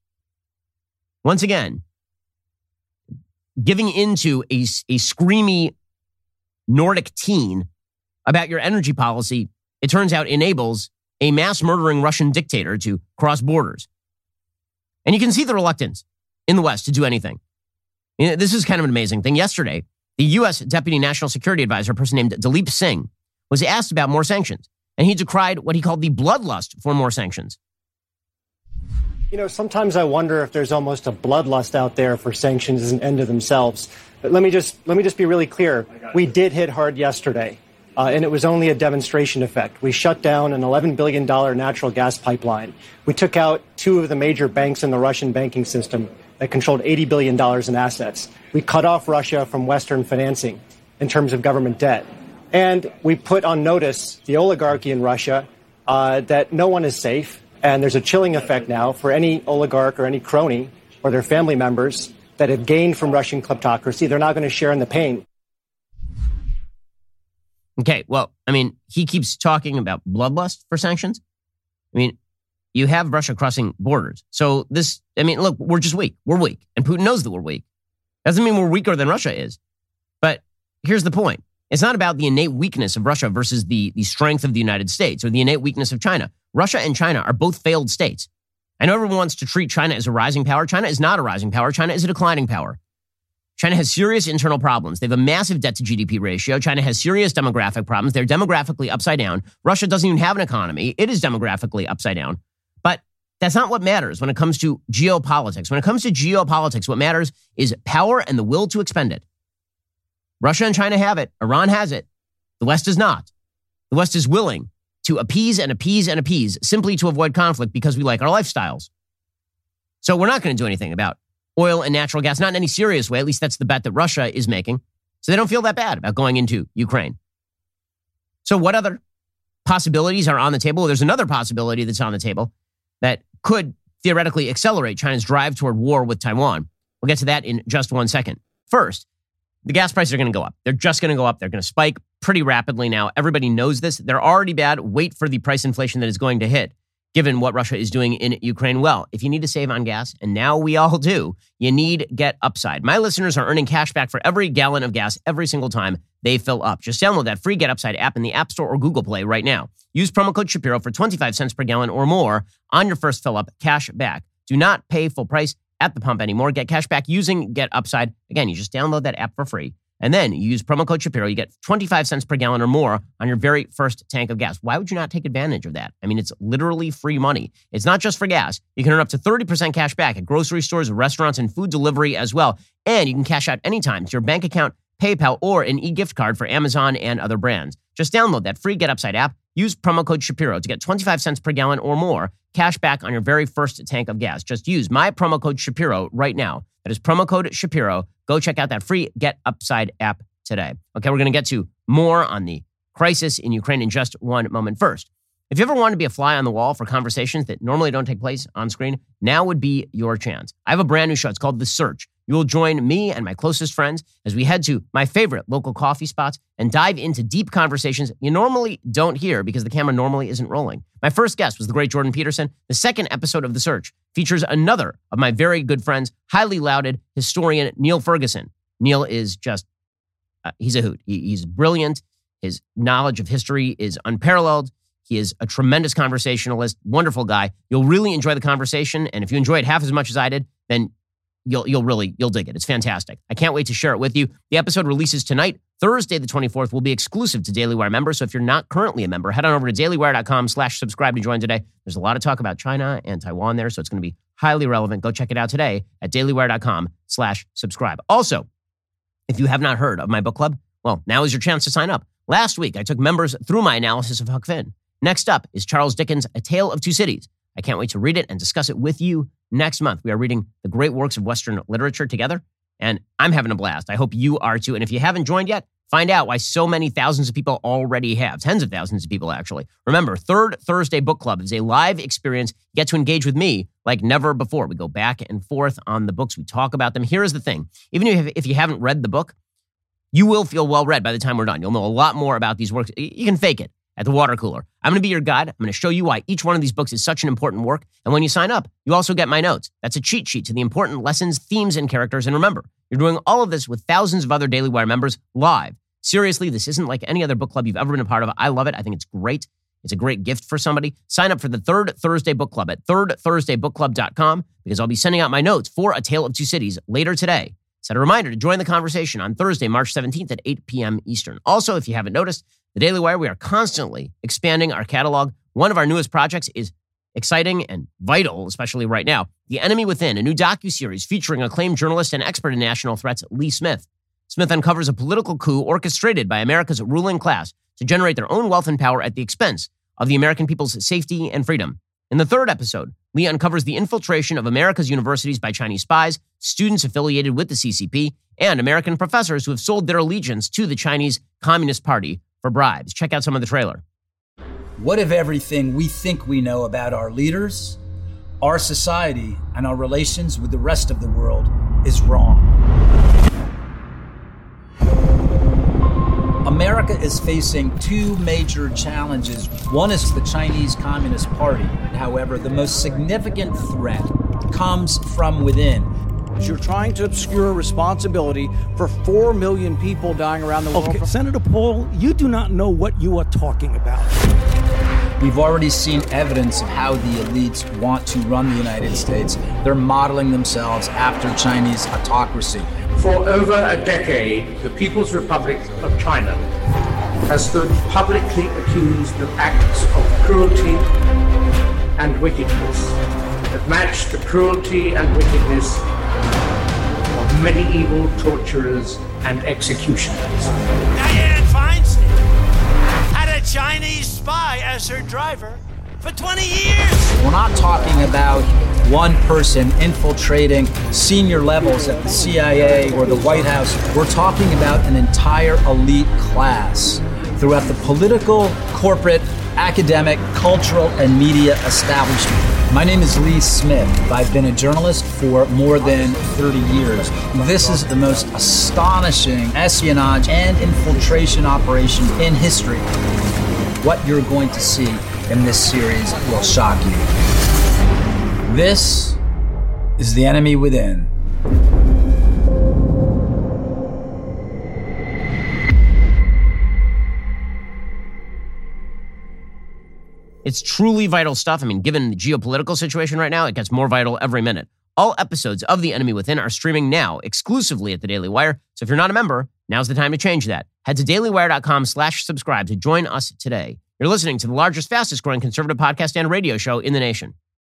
Once again, giving into a, a screamy Nordic teen about your energy policy, it turns out enables a mass murdering Russian dictator to cross borders. And you can see the reluctance in the West to do anything. You know, this is kind of an amazing thing. Yesterday, the U S Deputy National Security Advisor, a person named Dalip Singh, was asked about more sanctions, and he decried what he called the bloodlust for more sanctions. You know, sometimes I wonder if there's almost a bloodlust out there for sanctions as an end to themselves. But let me just let me just be really clear. We did hit hard yesterday. Uh, and it was only a demonstration effect. We shut down an eleven billion dollars natural gas pipeline. We took out two of the major banks in the Russian banking system that controlled eighty billion dollars in assets. We cut off Russia from Western financing in terms of government debt. And we put on notice the oligarchy in Russia uh, that no one is safe. And there's a chilling effect now for any oligarch or any crony or their family members that have gained from Russian kleptocracy. They're not going to share in the pain. Okay, well, I mean, he keeps talking about bloodlust for sanctions. I mean, you have Russia crossing borders. So this, I mean, look, we're just weak. We're weak. And Putin knows that we're weak. Doesn't mean we're weaker than Russia is. But here's the point. It's not about the innate weakness of Russia versus the, the strength of the United States or the innate weakness of China. Russia and China are both failed states. I know everyone wants to treat China as a rising power. China is not a rising power. China is a declining power. China has serious internal problems. They have a massive debt to G D P ratio. China has serious demographic problems. They're demographically upside down. Russia doesn't even have an economy. It is demographically upside down. But that's not what matters when it comes to geopolitics. When it comes to geopolitics, what matters is power and the will to expend it. Russia and China have it. Iran has it. The West does not. The West is willing to appease and appease and appease simply to avoid conflict because we like our lifestyles. So we're not going to do anything about oil and natural gas, not in any serious way. At least that's the bet that Russia is making. So they don't feel that bad about going into Ukraine. So what other possibilities are on the table? Well, there's another possibility that's on the table that could theoretically accelerate China's drive toward war with Taiwan. We'll get to that in just one second. First, the gas prices are going to go up. They're just going to go up. They're going to spike pretty rapidly now. Everybody knows this. They're already bad. Wait for the price inflation that is going to hit, given what Russia is doing in Ukraine. Well, if you need to save on gas, and now we all do, you need Get Upside. My listeners are earning cash back for every gallon of gas every single time they fill up. Just download that free Get Upside app in the App Store or Google Play right now. Use promo code Shapiro for twenty-five cents per gallon or more on your first fill up. Cash back. Do not pay full price at the pump anymore. Get cash back using Get Upside. Again, you just download that app for free. And then you use promo code Shapiro. You get twenty-five cents per gallon or more on your very first tank of gas. Why would you not take advantage of that? I mean, it's literally free money. It's not just for gas. You can earn up to thirty percent cash back at grocery stores, restaurants, and food delivery as well. And you can cash out anytime to your bank account, PayPal, or an e-gift card for Amazon and other brands. Just download that free Get Upside app. Use promo code Shapiro to get twenty-five cents per gallon or more cash back on your very first tank of gas. Just use my promo code Shapiro right now. That is promo code Shapiro. Go check out that free Get Upside app today. Okay, we're going to get to more on the crisis in Ukraine in just one moment. First, if you ever want to be a fly on the wall for conversations that normally don't take place on screen, now would be your chance. I have a brand new show. It's called The Search. You will join me and my closest friends as we head to my favorite local coffee spots and dive into deep conversations you normally don't hear because the camera normally isn't rolling. My first guest was the great Jordan Peterson. The second episode of The Search features another of my very good friends, highly lauded historian Neil Ferguson. Neil is just, uh, he's a hoot. He, he's brilliant. His knowledge of history is unparalleled. He is a tremendous conversationalist, wonderful guy. You'll really enjoy the conversation. And if you enjoy it half as much as I did, then you'll you'll really, you'll dig it. It's fantastic. I can't wait to share it with you. The episode releases tonight, Thursday the twenty-fourth, will be exclusive to Daily Wire members. So if you're not currently a member, head on over to dailywire.com slash subscribe to join today. There's a lot of talk about China and Taiwan there, so it's going to be highly relevant. Go check it out today at dailywire.com slash subscribe. Also, if you have not heard of my book club, well, now is your chance to sign up. Last week, I took members through my analysis of Huck Finn. Next up is Charles Dickens' A Tale of Two Cities. I can't wait to read it and discuss it with you next month. We are reading the great works of Western literature together, and I'm having a blast. I hope you are too. And if you haven't joined yet, find out why so many thousands of people already have. Tens of thousands of people, actually. Remember, Third Thursday Book Club is a live experience. You get to engage with me like never before. We go back and forth on the books. We talk about them. Here is the thing. Even if, if you haven't read the book, you will feel well read by the time we're done. You'll know a lot more about these works. You can fake it at the water cooler. I'm going to be your guide. I'm going to show you why each one of these books is such an important work. And when you sign up, you also get my notes. That's a cheat sheet to the important lessons, themes, and characters. And remember, you're doing all of this with thousands of other Daily Wire members live. Seriously, this isn't like any other book club you've ever been a part of. I love it. I think it's great. It's a great gift for somebody. Sign up for the Third Thursday Book Club at third thursday book club dot com because I'll be sending out my notes for A Tale of Two Cities later today. Set a reminder to join the conversation on Thursday, March seventeenth at eight p.m. Eastern. Also, if you haven't noticed, the Daily Wire, we are constantly expanding our catalog. One of our newest projects is exciting and vital, especially right now. The Enemy Within, a new docuseries featuring acclaimed journalist and expert in national threats, Lee Smith. Smith uncovers a political coup orchestrated by America's ruling class to generate their own wealth and power at the expense of the American people's safety and freedom. In the third episode, Lee uncovers the infiltration of America's universities by Chinese spies, students affiliated with the C C P, and American professors who have sold their allegiance to the Chinese Communist Party for bribes. Check out some of the trailer. What if everything we think we know about our leaders, our society, and our relations with the rest of the world is wrong? America is facing two major challenges. One is the Chinese Communist Party. However, the most significant threat comes from within. You're trying to obscure responsibility for four million people dying around the world. Okay, Senator Paul, you do not know what you are talking about. We've already seen evidence of how the elites want to run the United States. They're modeling themselves after Chinese autocracy. For over a decade, the People's Republic of China has stood publicly accused of acts of cruelty and wickedness that match the cruelty and wickedness of medieval torturers and executioners. Dianne Feinstein had a Chinese spy as her driver for twenty years. We're not talking about one person infiltrating senior levels at the C I A or the White House. We're talking about an entire elite class throughout the political, corporate, academic, cultural, and media establishment. My name is Lee Smith. I've been a journalist for more than thirty years. This is the most astonishing espionage and infiltration operation in history. What you're going to see in this series will shock you. This is The Enemy Within. It's truly vital stuff. I mean, given the geopolitical situation right now, it gets more vital every minute. All episodes of The Enemy Within are streaming now exclusively at the Daily Wire. So if you're not a member, now's the time to change that. Head to dailywire.com slash subscribe to join us today. You're listening to the largest, fastest growing conservative podcast and radio show in the nation.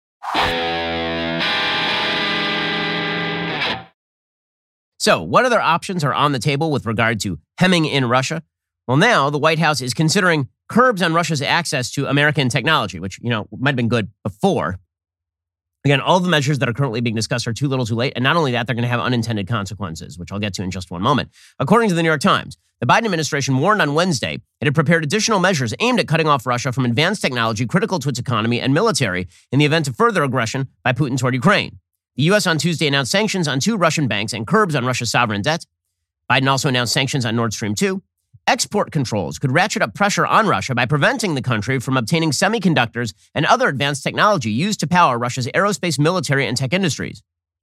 So what other options are on the table with regard to hemming in Russia? Well, now the White House is considering curbs on Russia's access to American technology, which, you know, might have been good before. Again, all the measures that are currently being discussed are too little too late. And not only that, they're going to have unintended consequences, which I'll get to in just one moment. According to the New York Times, the Biden administration warned on Wednesday it had prepared additional measures aimed at cutting off Russia from advanced technology critical to its economy and military in the event of further aggression by Putin toward Ukraine. The U S on Tuesday announced sanctions on two Russian banks and curbs on Russia's sovereign debt. Biden also announced sanctions on Nord Stream two. Export controls could ratchet up pressure on Russia by preventing the country from obtaining semiconductors and other advanced technology used to power Russia's aerospace, military, and tech industries.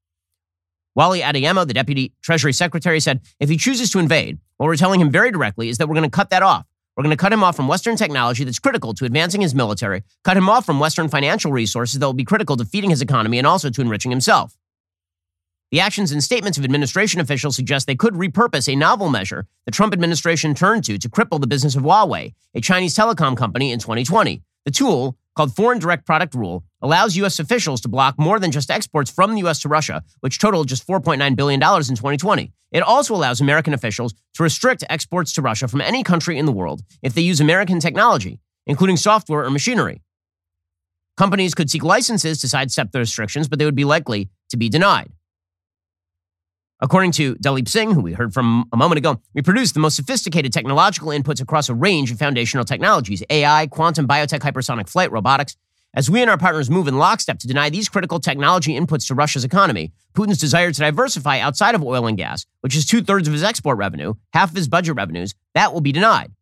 Wally Adeyemo, the Deputy Treasury Secretary, said if he chooses to invade, what we're telling him very directly is that we're going to cut that off. We're going to cut him off from Western technology that's critical to advancing his military, cut him off from Western financial resources that will be critical to feeding his economy and also to enriching himself. The actions and statements of administration officials suggest they could repurpose a novel measure the Trump administration turned to to cripple the business of Huawei, a Chinese telecom company, in twenty twenty. The tool, called Foreign Direct Product Rule, allows U S officials to block more than just exports from the U S to Russia, which totaled just four point nine billion dollars in twenty twenty. It also allows American officials to restrict exports to Russia from any country in the world if they use American technology, including software or machinery. Companies could seek licenses to sidestep the restrictions, but they would be likely to be denied. According to Dalip Singh, who we heard from a moment ago, we produce the most sophisticated technological inputs across a range of foundational technologies, A I, quantum, biotech, hypersonic flight, robotics. As we and our partners move in lockstep to deny these critical technology inputs to Russia's economy, Putin's desire to diversify outside of oil and gas, which is two-thirds of his export revenue, half of his budget revenues, that will be denied.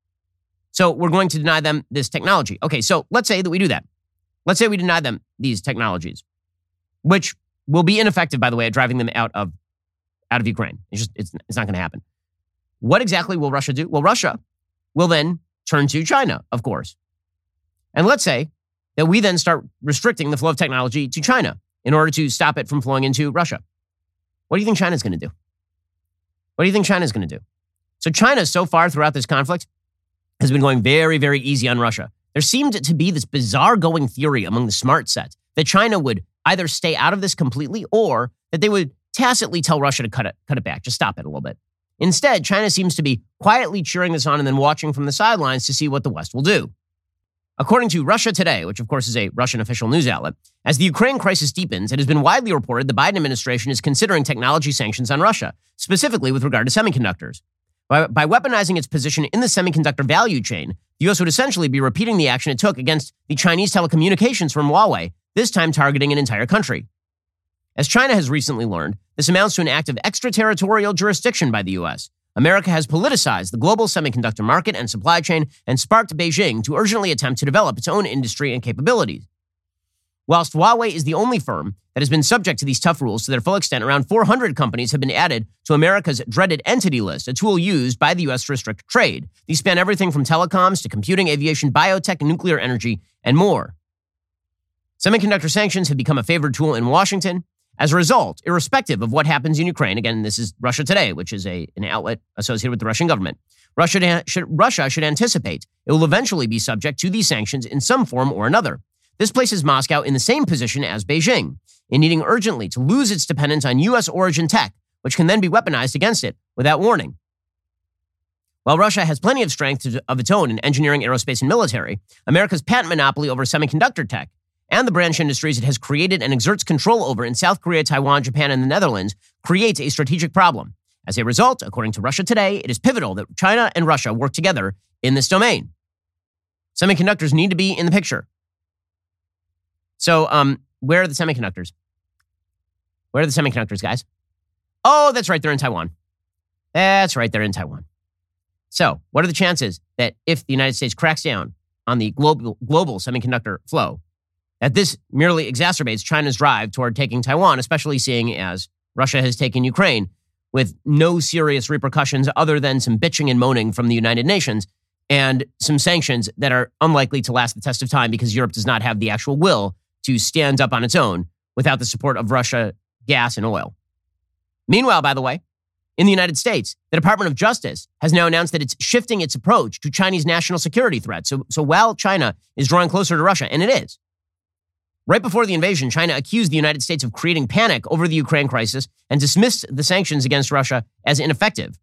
So we're going to deny them this technology. Okay, so let's say that we do that. Let's say we deny them these technologies, which will be ineffective, by the way, at driving them out of out of Ukraine. It's just, it's, it's not going to happen. What exactly will Russia do? Well, Russia will then turn to China, of course. And let's say that we then start restricting the flow of technology to China in order to stop it from flowing into Russia. What do you think China's going to do? What do you think China's going to do? So China, so far throughout this conflict, has been going very, very easy on Russia. There seemed to be this bizarre going theory among the smart set that China would either stay out of this completely or that they would tacitly tell Russia to cut it, cut it back, just stop it a little bit. Instead, China seems to be quietly cheering this on and then watching from the sidelines to see what the West will do. According to Russia Today, which of course is a Russian official news outlet, as the Ukraine crisis deepens, it has been widely reported the Biden administration is considering technology sanctions on Russia, specifically with regard to semiconductors. By, by weaponizing its position in the semiconductor value chain, the U S would essentially be repeating the action it took against the Chinese telecommunications firm Huawei, this time targeting an entire country. As China has recently learned, this amounts to an act of extraterritorial jurisdiction by the U S. America has politicized the global semiconductor market and supply chain and sparked Beijing to urgently attempt to develop its own industry and capabilities. Whilst Huawei is the only firm that has been subject to these tough rules to their full extent, around four hundred companies have been added to America's dreaded entity list, a tool used by the U S to restrict trade. These span everything from telecoms to computing, aviation, biotech, nuclear energy, and more. Semiconductor sanctions have become a favored tool in Washington. As a result, irrespective of what happens in Ukraine, again, this is Russia Today, which is a, an outlet associated with the Russian government, Russia should, Russia should anticipate it will eventually be subject to these sanctions in some form or another. This places Moscow in the same position as Beijing, in needing urgently to lose its dependence on U S origin tech, which can then be weaponized against it without warning. While Russia has plenty of strength of its own in engineering, aerospace, and military, America's patent monopoly over semiconductor tech and the branch industries it has created and exerts control over in South Korea, Taiwan, Japan, and the Netherlands creates a strategic problem. As a result, according to Russia Today, it is pivotal that China and Russia work together in this domain. Semiconductors need to be in the picture. So, um, where are the semiconductors? Where are the semiconductors, guys? Oh, that's right, they're in Taiwan. That's right, they're in Taiwan. So, what are the chances that if the United States cracks down on the global global semiconductor flow, that this merely exacerbates China's drive toward taking Taiwan, especially seeing as Russia has taken Ukraine with no serious repercussions other than some bitching and moaning from the United Nations and some sanctions that are unlikely to last the test of time because Europe does not have the actual will to stand up on its own without the support of Russia, gas, and oil. Meanwhile, by the way, in the United States, the Department of Justice has now announced that it's shifting its approach to Chinese national security threats. So, so while China is drawing closer to Russia, and it is, right before the invasion, China accused the United States of creating panic over the Ukraine crisis and dismissed the sanctions against Russia as ineffective.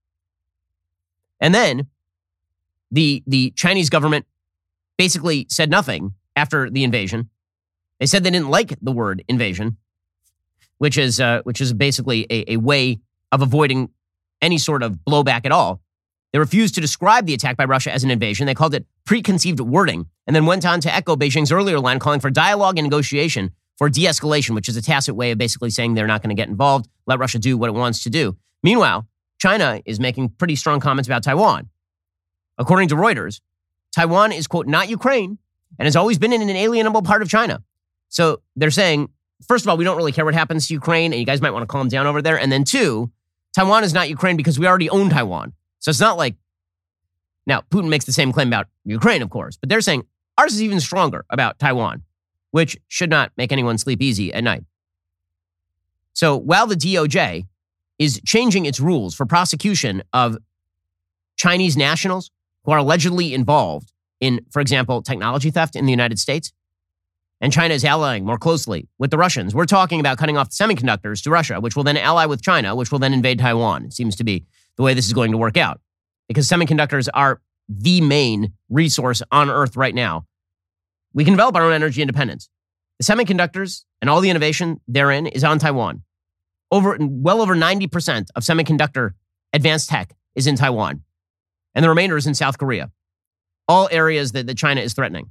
And then the, the Chinese government basically said nothing after the invasion. They said they didn't like the word invasion, which is uh, which is basically a, a way of avoiding any sort of blowback at all. They refused to describe the attack by Russia as an invasion. They called it preconceived wording, and then went on to echo Beijing's earlier line calling for dialogue and negotiation for de-escalation, which is a tacit way of basically saying they're not going to get involved, let Russia do what it wants to do. Meanwhile, China is making pretty strong comments about Taiwan. According to Reuters, Taiwan is, quote, not Ukraine, and has always been an inalienable part of China. So they're saying, first of all, we don't really care what happens to Ukraine, and you guys might want to calm down over there. And then two, Taiwan is not Ukraine because we already own Taiwan. So it's not like, now, Putin makes the same claim about Ukraine, of course, but they're saying ours is even stronger about Taiwan, which should not make anyone sleep easy at night. So while the D O J is changing its rules for prosecution of Chinese nationals who are allegedly involved in, for example, technology theft in the United States, and China is allying more closely with the Russians, we're talking about cutting off semiconductors to Russia, which will then ally with China, which will then invade Taiwan. It seems to be the way this is going to work out, because semiconductors are the main resource on Earth right now. We can develop our own energy independence. The semiconductors and all the innovation therein is on Taiwan. Over, well over ninety percent of semiconductor advanced tech is in Taiwan, and the remainder is in South Korea. All areas that, that China is threatening.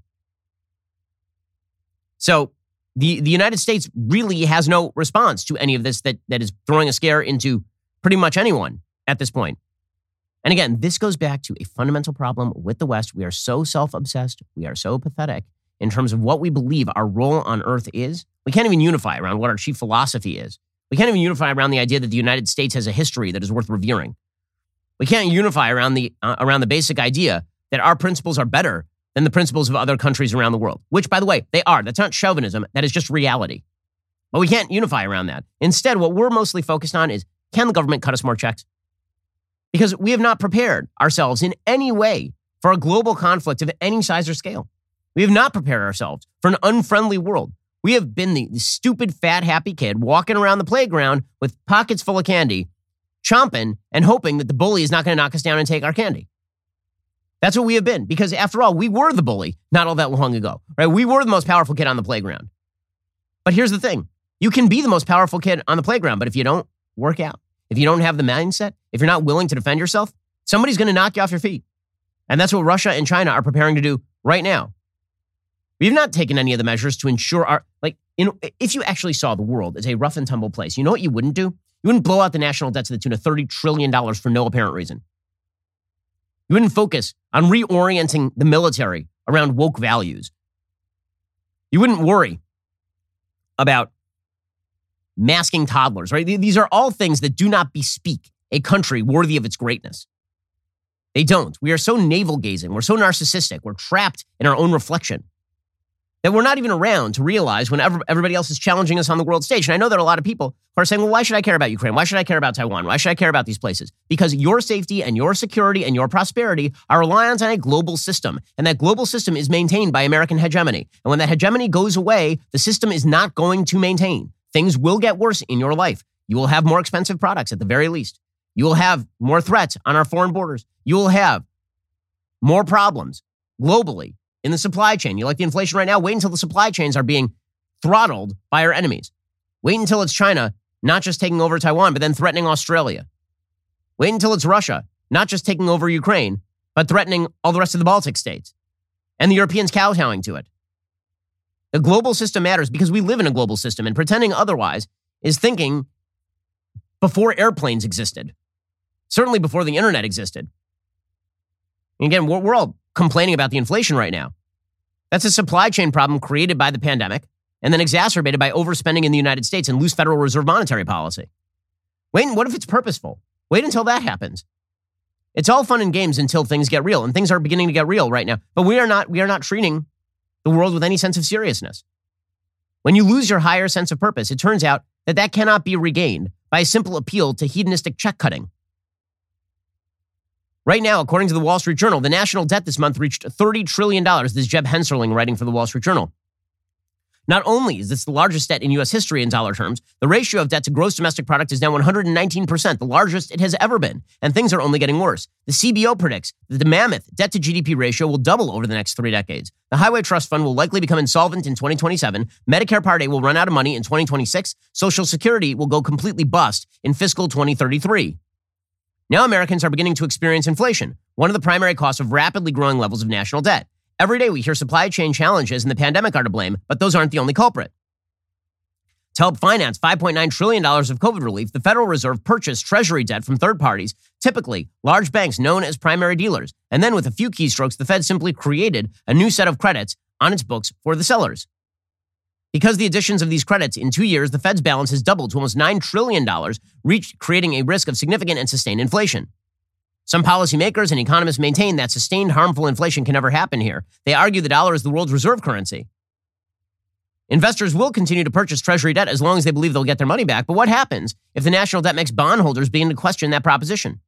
So the, the United States really has no response to any of this that, that is throwing a scare into pretty much anyone at this point. And again, this goes back to a fundamental problem with the West. We are so self-obsessed. We are so pathetic in terms of what we believe our role on Earth is. We can't even unify around what our chief philosophy is. We can't even unify around the idea that the United States has a history that is worth revering. We can't unify around the uh, around the basic idea that our principles are better than the principles of other countries around the world, which, by the way, they are. That's not chauvinism. That is just reality. But we can't unify around that. Instead, what we're mostly focused on is, can the government cut us more checks? Because we have not prepared ourselves in any way for a global conflict of any size or scale. We have not prepared ourselves for an unfriendly world. We have been the, the stupid, fat, happy kid walking around the playground with pockets full of candy, chomping and hoping that the bully is not going to knock us down and take our candy. That's what we have been, because after all, we were the bully not all that long ago, right? We were the most powerful kid on the playground. But here's the thing. You can be the most powerful kid on the playground, but if you don't work out, if you don't have the mindset, if you're not willing to defend yourself, somebody's going to knock you off your feet. And that's what Russia and China are preparing to do right now. We've not taken any of the measures to ensure our, like, you know, if you actually saw the world as a rough and tumble place, you know what you wouldn't do? You wouldn't blow out the national debt to the tune of thirty trillion dollars for no apparent reason. You wouldn't focus on reorienting the military around woke values. You wouldn't worry about masking toddlers, right? These are all things that do not bespeak a country worthy of its greatness. They don't. We are so navel-gazing. We're so narcissistic. We're trapped in our own reflection that we're not even around to realize whenever everybody else is challenging us on the world stage. And I know that a lot of people are saying, well, why should I care about Ukraine? Why should I care about Taiwan? Why should I care about these places? Because your safety and your security and your prosperity are reliant on a global system. And that global system is maintained by American hegemony. And when that hegemony goes away, the system is not going to maintain. Things will get worse in your life. You will have more expensive products at the very least. You will have more threats on our foreign borders. You will have more problems globally in the supply chain. You like the inflation right now? Wait until the supply chains are being throttled by our enemies. Wait until it's China not just taking over Taiwan, but then threatening Australia. Wait until it's Russia not just taking over Ukraine, but threatening all the rest of the Baltic states. And the Europeans kowtowing to it. The global system matters because we live in a global system, and pretending otherwise is thinking before airplanes existed. Certainly before the internet existed. And again, we're, we're all complaining about the inflation right now. That's a supply chain problem created by the pandemic and then exacerbated by overspending in the United States and loose Federal Reserve monetary policy. Wait, what if it's purposeful? Wait until that happens. It's all fun and games until things get real, and things are beginning to get real right now. But we are not, we are not treating the world with any sense of seriousness. When you lose your higher sense of purpose, it turns out that that cannot be regained by a simple appeal to hedonistic check cutting. Right now, according to the Wall Street Journal, the national debt this month reached thirty trillion dollars. This is Jeb Hensarling writing for the Wall Street Journal. Not only is this the largest debt in U S history in dollar terms, the ratio of debt to gross domestic product is now one hundred nineteen percent, the largest it has ever been, and things are only getting worse. The C B O predicts that the mammoth debt to G D P ratio will double over the next three decades. The Highway Trust Fund will likely become insolvent in twenty twenty-seven. Medicare Part A will run out of money in twenty twenty-six. Social Security will go completely bust in fiscal twenty thirty-three. Now Americans are beginning to experience inflation, one of the primary costs of rapidly growing levels of national debt. Every day we hear supply chain challenges and the pandemic are to blame, but those aren't the only culprit. To help finance five point nine trillion dollars of COVID relief, the Federal Reserve purchased Treasury debt from third parties, typically large banks known as primary dealers. And then with a few keystrokes, the Fed simply created a new set of credits on its books for the sellers. Because of the additions of these credits, in two years, the Fed's balance has doubled to almost nine trillion dollars, reach, creating a risk of significant and sustained inflation. Some policymakers and economists maintain that sustained harmful inflation can never happen here. They argue the dollar is the world's reserve currency. Investors will continue to purchase Treasury debt as long as they believe they'll get their money back. But what happens if the national debt makes bondholders begin to question that proposition?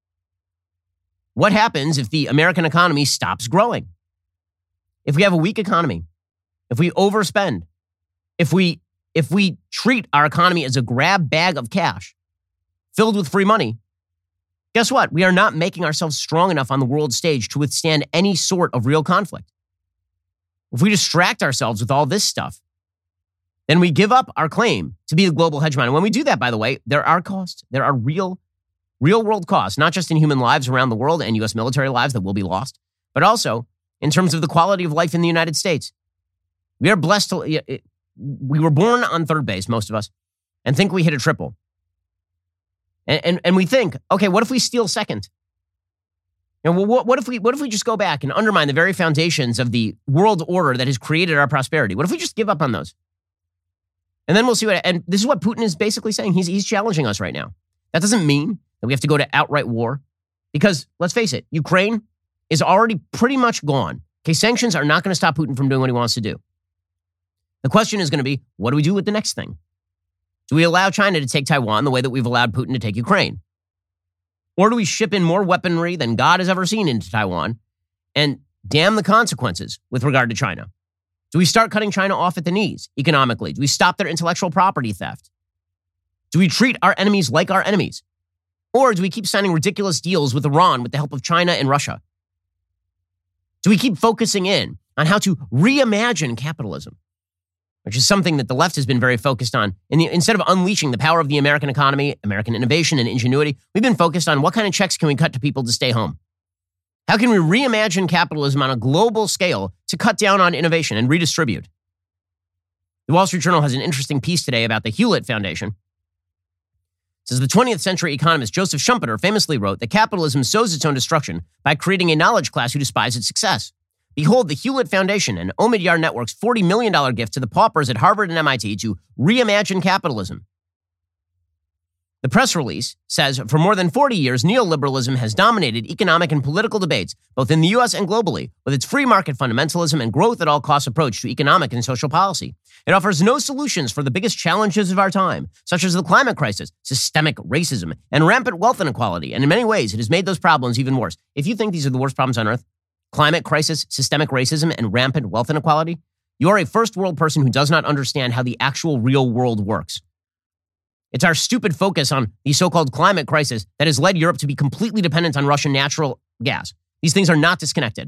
What happens if the American economy stops growing? If we have a weak economy, if we overspend, if we if we treat our economy as a grab bag of cash filled with free money, guess what? We are not making ourselves strong enough on the world stage to withstand any sort of real conflict. If we distract ourselves with all this stuff, then we give up our claim to be the global hegemon. And when we do that, by the way, there are costs. There are real, real world costs, not just in human lives around the world and U S military lives that will be lost, but also in terms of the quality of life in the United States. We are blessed to, we were born on third base, most of us, and think we hit a triple. And, and, and we think, okay, what if we steal second? You know, what, what if we what if we just go back and undermine the very foundations of the world order that has created our prosperity? What if we just give up on those? And then we'll see what, and this is what Putin is basically saying. He's, he's challenging us right now. That doesn't mean that we have to go to outright war because, let's face it, Ukraine is already pretty much gone. Okay, sanctions are not going to stop Putin from doing what he wants to do. The question is going to be, what do we do with the next thing? Do we allow China to take Taiwan the way that we've allowed Putin to take Ukraine? Or do we ship in more weaponry than God has ever seen into Taiwan and damn the consequences with regard to China? Do we start cutting China off at the knees economically? Do we stop their intellectual property theft? Do we treat our enemies like our enemies? Or do we keep signing ridiculous deals with Iran with the help of China and Russia? Do we keep focusing in on how to reimagine capitalism, which is something that the left has been very focused on? In the, instead of unleashing the power of the American economy, American innovation and ingenuity, we've been focused on what kind of checks can we cut to people to stay home? How can we reimagine capitalism on a global scale to cut down on innovation and redistribute? The Wall Street Journal has an interesting piece today about the Hewlett Foundation. It says the twentieth century economist Joseph Schumpeter famously wrote that capitalism sows its own destruction by creating a knowledge class who despise its success. Behold the Hewlett Foundation and Omidyar Network's forty million dollars gift to the paupers at Harvard and M I T to reimagine capitalism. The press release says, for more than forty years, neoliberalism has dominated economic and political debates, both in the U S and globally, with its free market fundamentalism and growth at all costs approach to economic and social policy. It offers no solutions for the biggest challenges of our time, such as the climate crisis, systemic racism, and rampant wealth inequality. And in many ways, it has made those problems even worse. If you think these are the worst problems on earth, climate crisis, systemic racism, and rampant wealth inequality, you are a first world person who does not understand how the actual real world works. It's our stupid focus on the so-called climate crisis that has led Europe to be completely dependent on Russian natural gas. These things are not disconnected.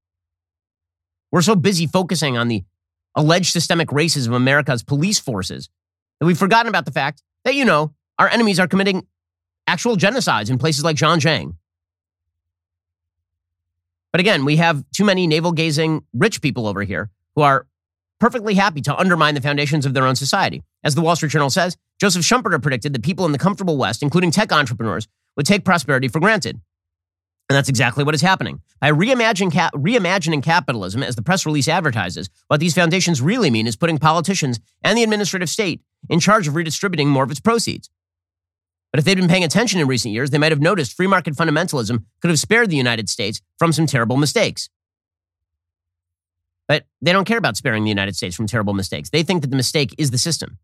We're so busy focusing on the alleged systemic racism of America's police forces that we've forgotten about the fact that, you know, our enemies are committing actual genocides in places like Xinjiang. But again, we have too many navel-gazing rich people over here who are perfectly happy to undermine the foundations of their own society. As the Wall Street Journal says, Joseph Schumpeter predicted that people in the comfortable West, including tech entrepreneurs, would take prosperity for granted. And that's exactly what is happening. By reimagine cap- reimagining capitalism, as the press release advertises, what these foundations really mean is putting politicians and the administrative state in charge of redistributing more of its proceeds. But if they'd been paying attention in recent years, they might have noticed free market fundamentalism could have spared the United States from some terrible mistakes. But they don't care about sparing the United States from terrible mistakes. They think that the mistake is the system.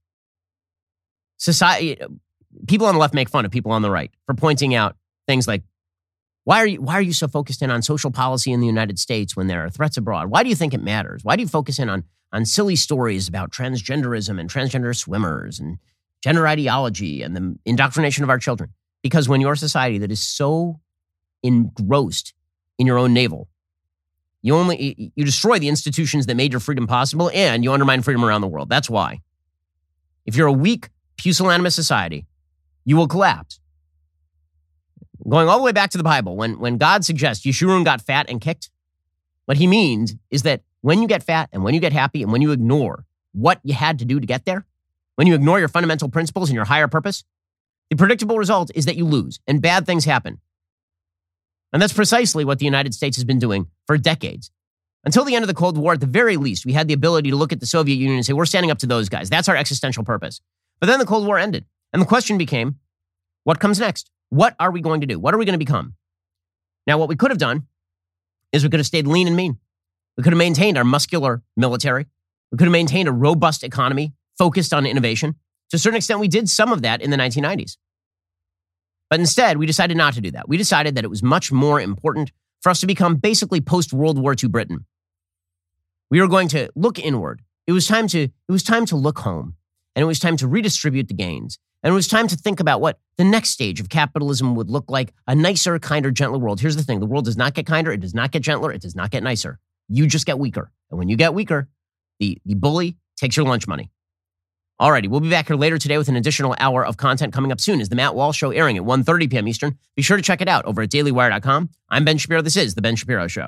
Society, people on the left make fun of people on the right for pointing out things like Why are you why are you so focused in on social policy in the United States when there are threats abroad? Why do you think it matters? Why do you focus in on, on silly stories about transgenderism and transgender swimmers and gender ideology and the indoctrination of our children? Because when you're a society that is so engrossed in your own navel, you only you destroy the institutions that made your freedom possible, and you undermine freedom around the world. That's why. If you're a weak, pusillanimous society, you will collapse. Going all the way back to the Bible, when, when God suggests Yeshurun got fat and kicked, what he means is that when you get fat and when you get happy and when you ignore what you had to do to get there, when you ignore your fundamental principles and your higher purpose, the predictable result is that you lose and bad things happen. And that's precisely what the United States has been doing for decades. Until the end of the Cold War, at the very least, we had the ability to look at the Soviet Union and say, we're standing up to those guys. That's our existential purpose. But then the Cold War ended. And the question became, what comes next? What are we going to do? What are we going to become? Now, what we could have done is we could have stayed lean and mean. We could have maintained our muscular military. We could have maintained a robust economy focused on innovation. To a certain extent, we did some of that in the nineteen nineties. But instead, we decided not to do that. We decided that it was much more important for us to become basically post-World War Two Britain. We were going to look inward. It was time to, it was time to look home. And it was time to redistribute the gains. And it was time to think about what the next stage of capitalism would look like, a nicer, kinder, gentler world. Here's the thing. The world does not get kinder. It does not get gentler. It does not get nicer. You just get weaker. And when you get weaker, the, the bully takes your lunch money. Alrighty, we'll be back here later today with an additional hour of content coming up soon. Is the Matt Walsh Show airing at one thirty p.m. Eastern. Be sure to check it out over at daily wire dot com. I'm Ben Shapiro. This is The Ben Shapiro Show.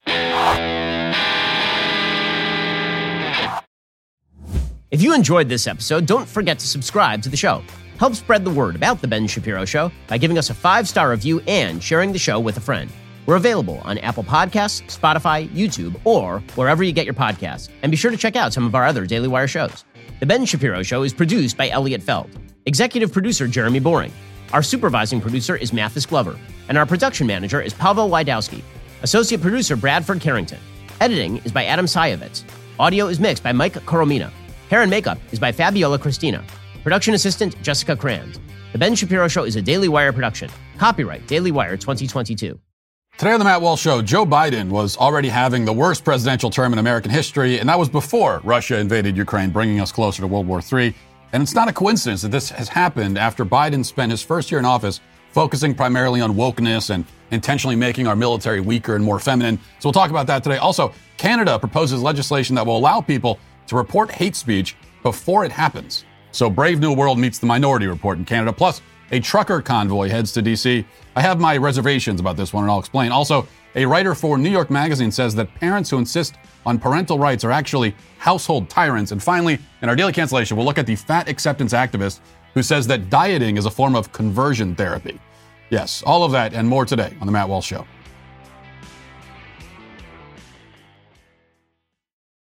If you enjoyed this episode, don't forget to subscribe to the show. Help spread the word about The Ben Shapiro Show by giving us a five-star review and sharing the show with a friend. We're available on Apple Podcasts, Spotify, YouTube, or wherever you get your podcasts. And be sure to check out some of our other Daily Wire shows. The Ben Shapiro Show is produced by Elliot Feld. Executive producer Jeremy Boring. Our supervising producer is Mathis Glover. And our production manager is Pavel Wydowski. Associate producer Bradford Carrington. Editing is by Adam Sayevitz. Audio is mixed by Mike Coromina. Hair and makeup is by Fabiola Cristina. Production assistant, Jessica Kranz. The Ben Shapiro Show is a Daily Wire production. Copyright Daily Wire twenty twenty-two. Today on the Matt Walsh Show, Joe Biden was already having the worst presidential term in American history, and that was before Russia invaded Ukraine, bringing us closer to World War Three. And it's not a coincidence that this has happened after Biden spent his first year in office focusing primarily on wokeness and intentionally making our military weaker and more feminine. So we'll talk about that today. Also, Canada proposes legislation that will allow people to report hate speech before it happens. So Brave New World meets the Minority Report in Canada, plus a trucker convoy heads to D C. I have my reservations about this one, and I'll explain. Also, a writer for New York Magazine says that parents who insist on parental rights are actually household tyrants. And finally, in our daily cancellation, we'll look at the fat acceptance activist who says that dieting is a form of conversion therapy. Yes, all of that and more today on The Matt Walsh Show.